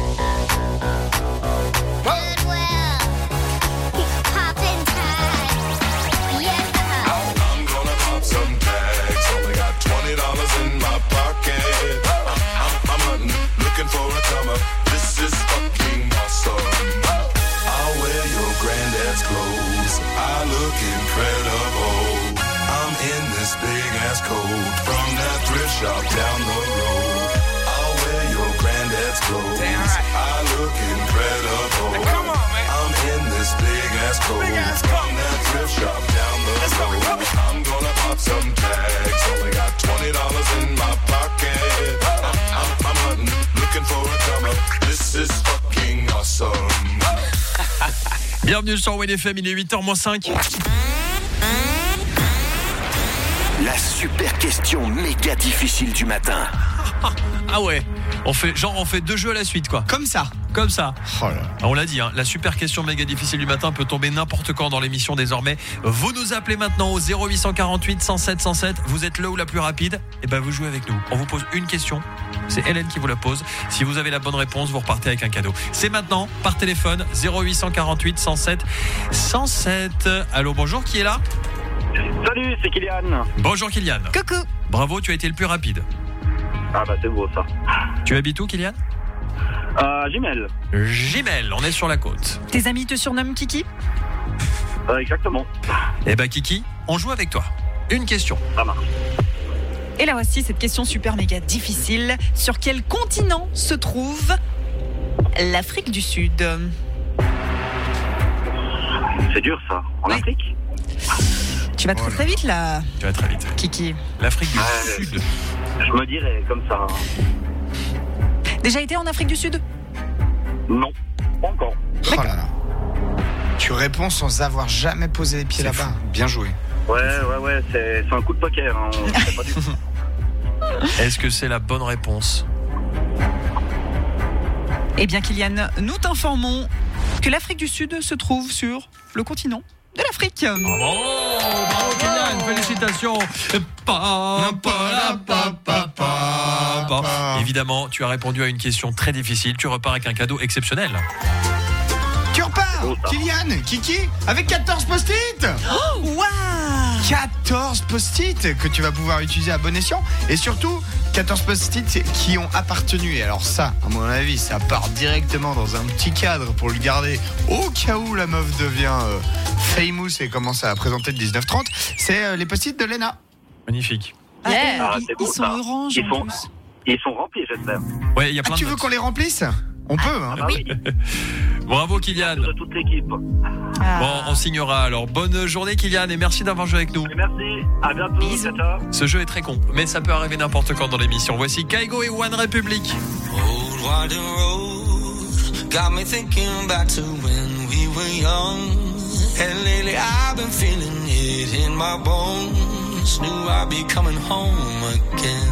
Some tags, only got twenty dollars in my pocket. I'm, I'm, I'm hunting, looking for a come up. This is fucking awesome. I'll wear your granddad's clothes. I look incredible. I'm in this big ass coat from that thrift shop down the road. I'll wear your granddad's clothes. Right. I look incredible. Now come on, man. I'm in this big ass coat from that thrift shop down the road. I'm gonna pop some tags. Only got twenty dollars in my pocket. I'm, I'm, I'm hunting, looking for a come up. This is fucking awesome. Bienvenue sur W F M, il est huit heures moins cinq. La super question méga difficile du matin. Ah ouais, on fait genre on fait deux jeux à la suite quoi. Comme ça. Comme ça. Oh là. On l'a dit, hein, la super question méga difficile du matin peut tomber n'importe quand dans l'émission désormais. Vous nous appelez maintenant au zéro huit cent huit cent sept cent sept. Vous êtes le ou la plus rapide. Et ben vous jouez avec nous. On vous pose une question. C'est Hélène qui vous la pose. Si vous avez la bonne réponse, vous repartez avec un cadeau. C'est maintenant par téléphone zéro huit cent huit cent sept cent sept. Allô, bonjour, qui est là? Salut, c'est Kylian. Bonjour Kylian. Coucou. Bravo, tu as été le plus rapide. Ah bah c'est beau ça. Tu habites où, Kylian? Euh, Gimel. Gimel, on est sur la côte. Tes amis te surnomment Kiki? Euh, exactement. Eh bah Kiki, on joue avec toi. Une question. Ça marche. Et là voici cette question super méga difficile. Sur quel continent se trouve l'Afrique du Sud? C'est dur ça. En oui. Afrique? Tu vas très très vite là. Tu vas très vite. Kiki. L'Afrique du ouais, Sud. Je me dirais comme ça. Déjà été en Afrique du Sud? Non, pas encore. Oh là là. Tu réponds sans avoir jamais posé les pieds là-bas. Fou. Bien joué. Ouais, ouais, ouais, c'est, c'est un coup de poker. Hein. On sait pas du tout. Est-ce que c'est la bonne réponse? Eh bien, Kylian, nous t'informons que l'Afrique du Sud se trouve sur le continent de l'Afrique. Bravo, bravo Kylian, félicitations. Pa, pa, pa, pa, pa, pa. Évidemment, tu as répondu à une question très difficile. Tu repars avec un cadeau exceptionnel. Tu repars, Kylian, Kiki, avec quatorze post-it. Oh, waouh. quatorze post-it que tu vas pouvoir utiliser à bon escient. Et surtout, quatorze post-it qui ont appartenu. Et alors ça, à mon avis, ça part directement dans un petit cadre pour le garder au cas où la meuf devient euh, famous et commence à présenter le dix-neuf trente. C'est euh, les post-it de Léna. Magnifique. Ah, Yeah. et, Ah, ils, c'est ils bon, sont ça. orange Ils en sont, plus. ils sont remplis, j'espère. Ouais, il y a Ah, plein tu de veux notes. qu'on les remplisse? On peut, hein. Ah bah oui. Bravo Kylian. De toute l'équipe. Ah. Bon, on signera alors. Bonne journée Kylian et merci d'avoir joué avec nous. Merci, à bientôt. Ciao, ciao. Ce jeu est très con, mais ça peut arriver n'importe quand dans l'émission. Voici Kaigo et One Republic. Old winding road got me thinking back to when we were young. And lately I've been feeling it in my bones. Knew I'd be coming home again.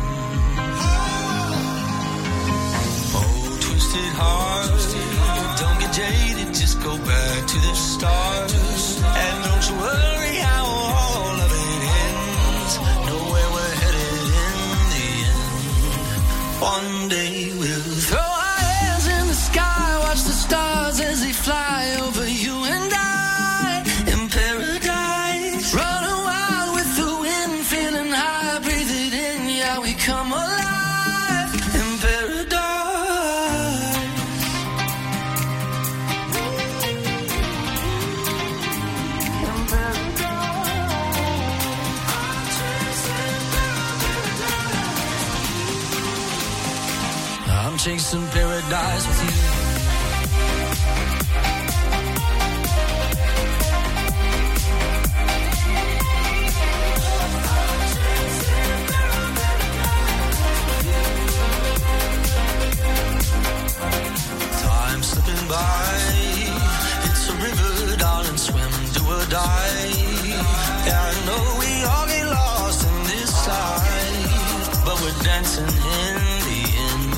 Oh, twisted heart, don't get jaded, just go back to the start. And don't you worry how all of it ends. Know where we're headed in the end. One day we'll throw our hands in the sky, watch the stars as they fly over you and I in paradise. Running wild with the wind, feeling high, breathe it in, yeah, we come alive in paradise. In paradise. I'm chasing paradise with you. Time slipping by. It's a river, darling, swim, do or die. Yeah, I know we all get lost in this life, but we're dancing in the end.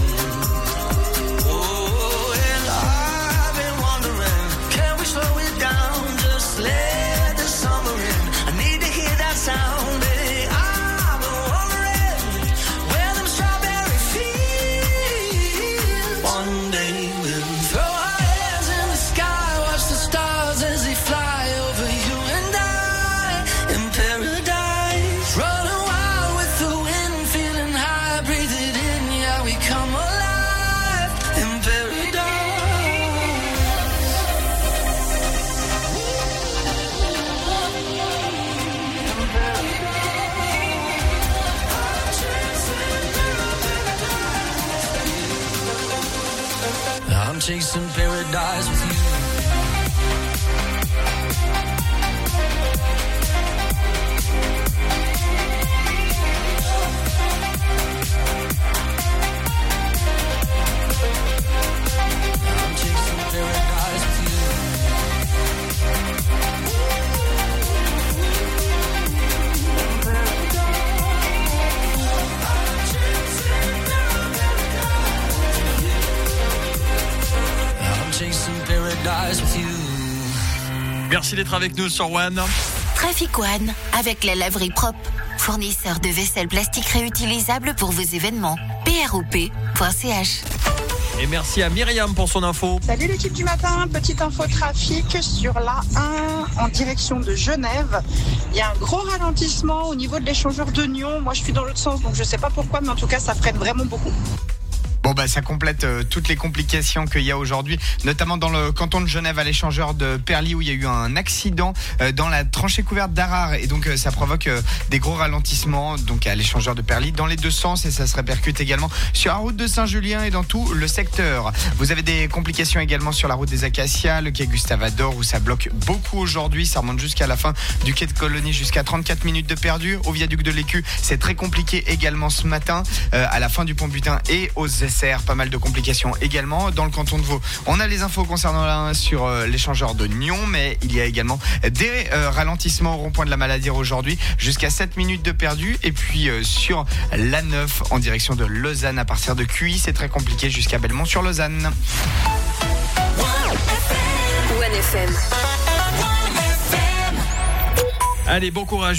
Oh, and I've been wondering, can we slow it down? Just let the summer in. I need to hear that sound. Hey, I've been wondering where them strawberry fields. One day we'll throw our hands in the sky, watch the stars as they fly over you and I in paradise. Running wild with the wind, feeling high, breathe it in, yeah, we come alive in paradise. I'm chasing paradise with you. I'm chasing paradise with you. I'm chasing paradise with you. Merci d'être avec nous sur One. Trafic One, avec la laverie propre. Fournisseur de vaisselle plastique réutilisable pour vos événements. P R O P point C H. Et merci à Myriam pour son info. Salut l'équipe du matin, petite info trafic sur l'A un en direction de Genève. Il y a un gros ralentissement au niveau de l'échangeur de Nyon. Moi je suis dans l'autre sens donc je sais pas pourquoi mais en tout cas ça freine vraiment beaucoup. Bon bah ça complète euh, toutes les complications qu'il y a aujourd'hui, notamment dans le canton de Genève à l'échangeur de Perly où il y a eu un accident euh, dans la tranchée couverte d'Arard et donc euh, ça provoque euh, des gros ralentissements donc à l'échangeur de Perly dans les deux sens et ça se répercute également sur la route de Saint-Julien et dans tout le secteur. Vous avez des complications également sur la route des Acacias, le quai Gustave Ador où ça bloque beaucoup aujourd'hui, ça remonte jusqu'à la fin du quai de Colonie jusqu'à trente-quatre minutes de perdu. Au viaduc de l'Écu, c'est très compliqué également ce matin euh, à la fin du pont Butin et aux S R, pas mal de complications également dans le canton de Vaud. On a les infos concernant la un sur euh, l'échangeur de Nyon, mais il y a également des euh, ralentissements au rond-point de la Maladière aujourd'hui, jusqu'à sept minutes de perdu. Et puis euh, sur l'A neuf en direction de Lausanne à partir de Cuy, c'est très compliqué jusqu'à Belmont sur Lausanne. One F M. Allez, bon courage.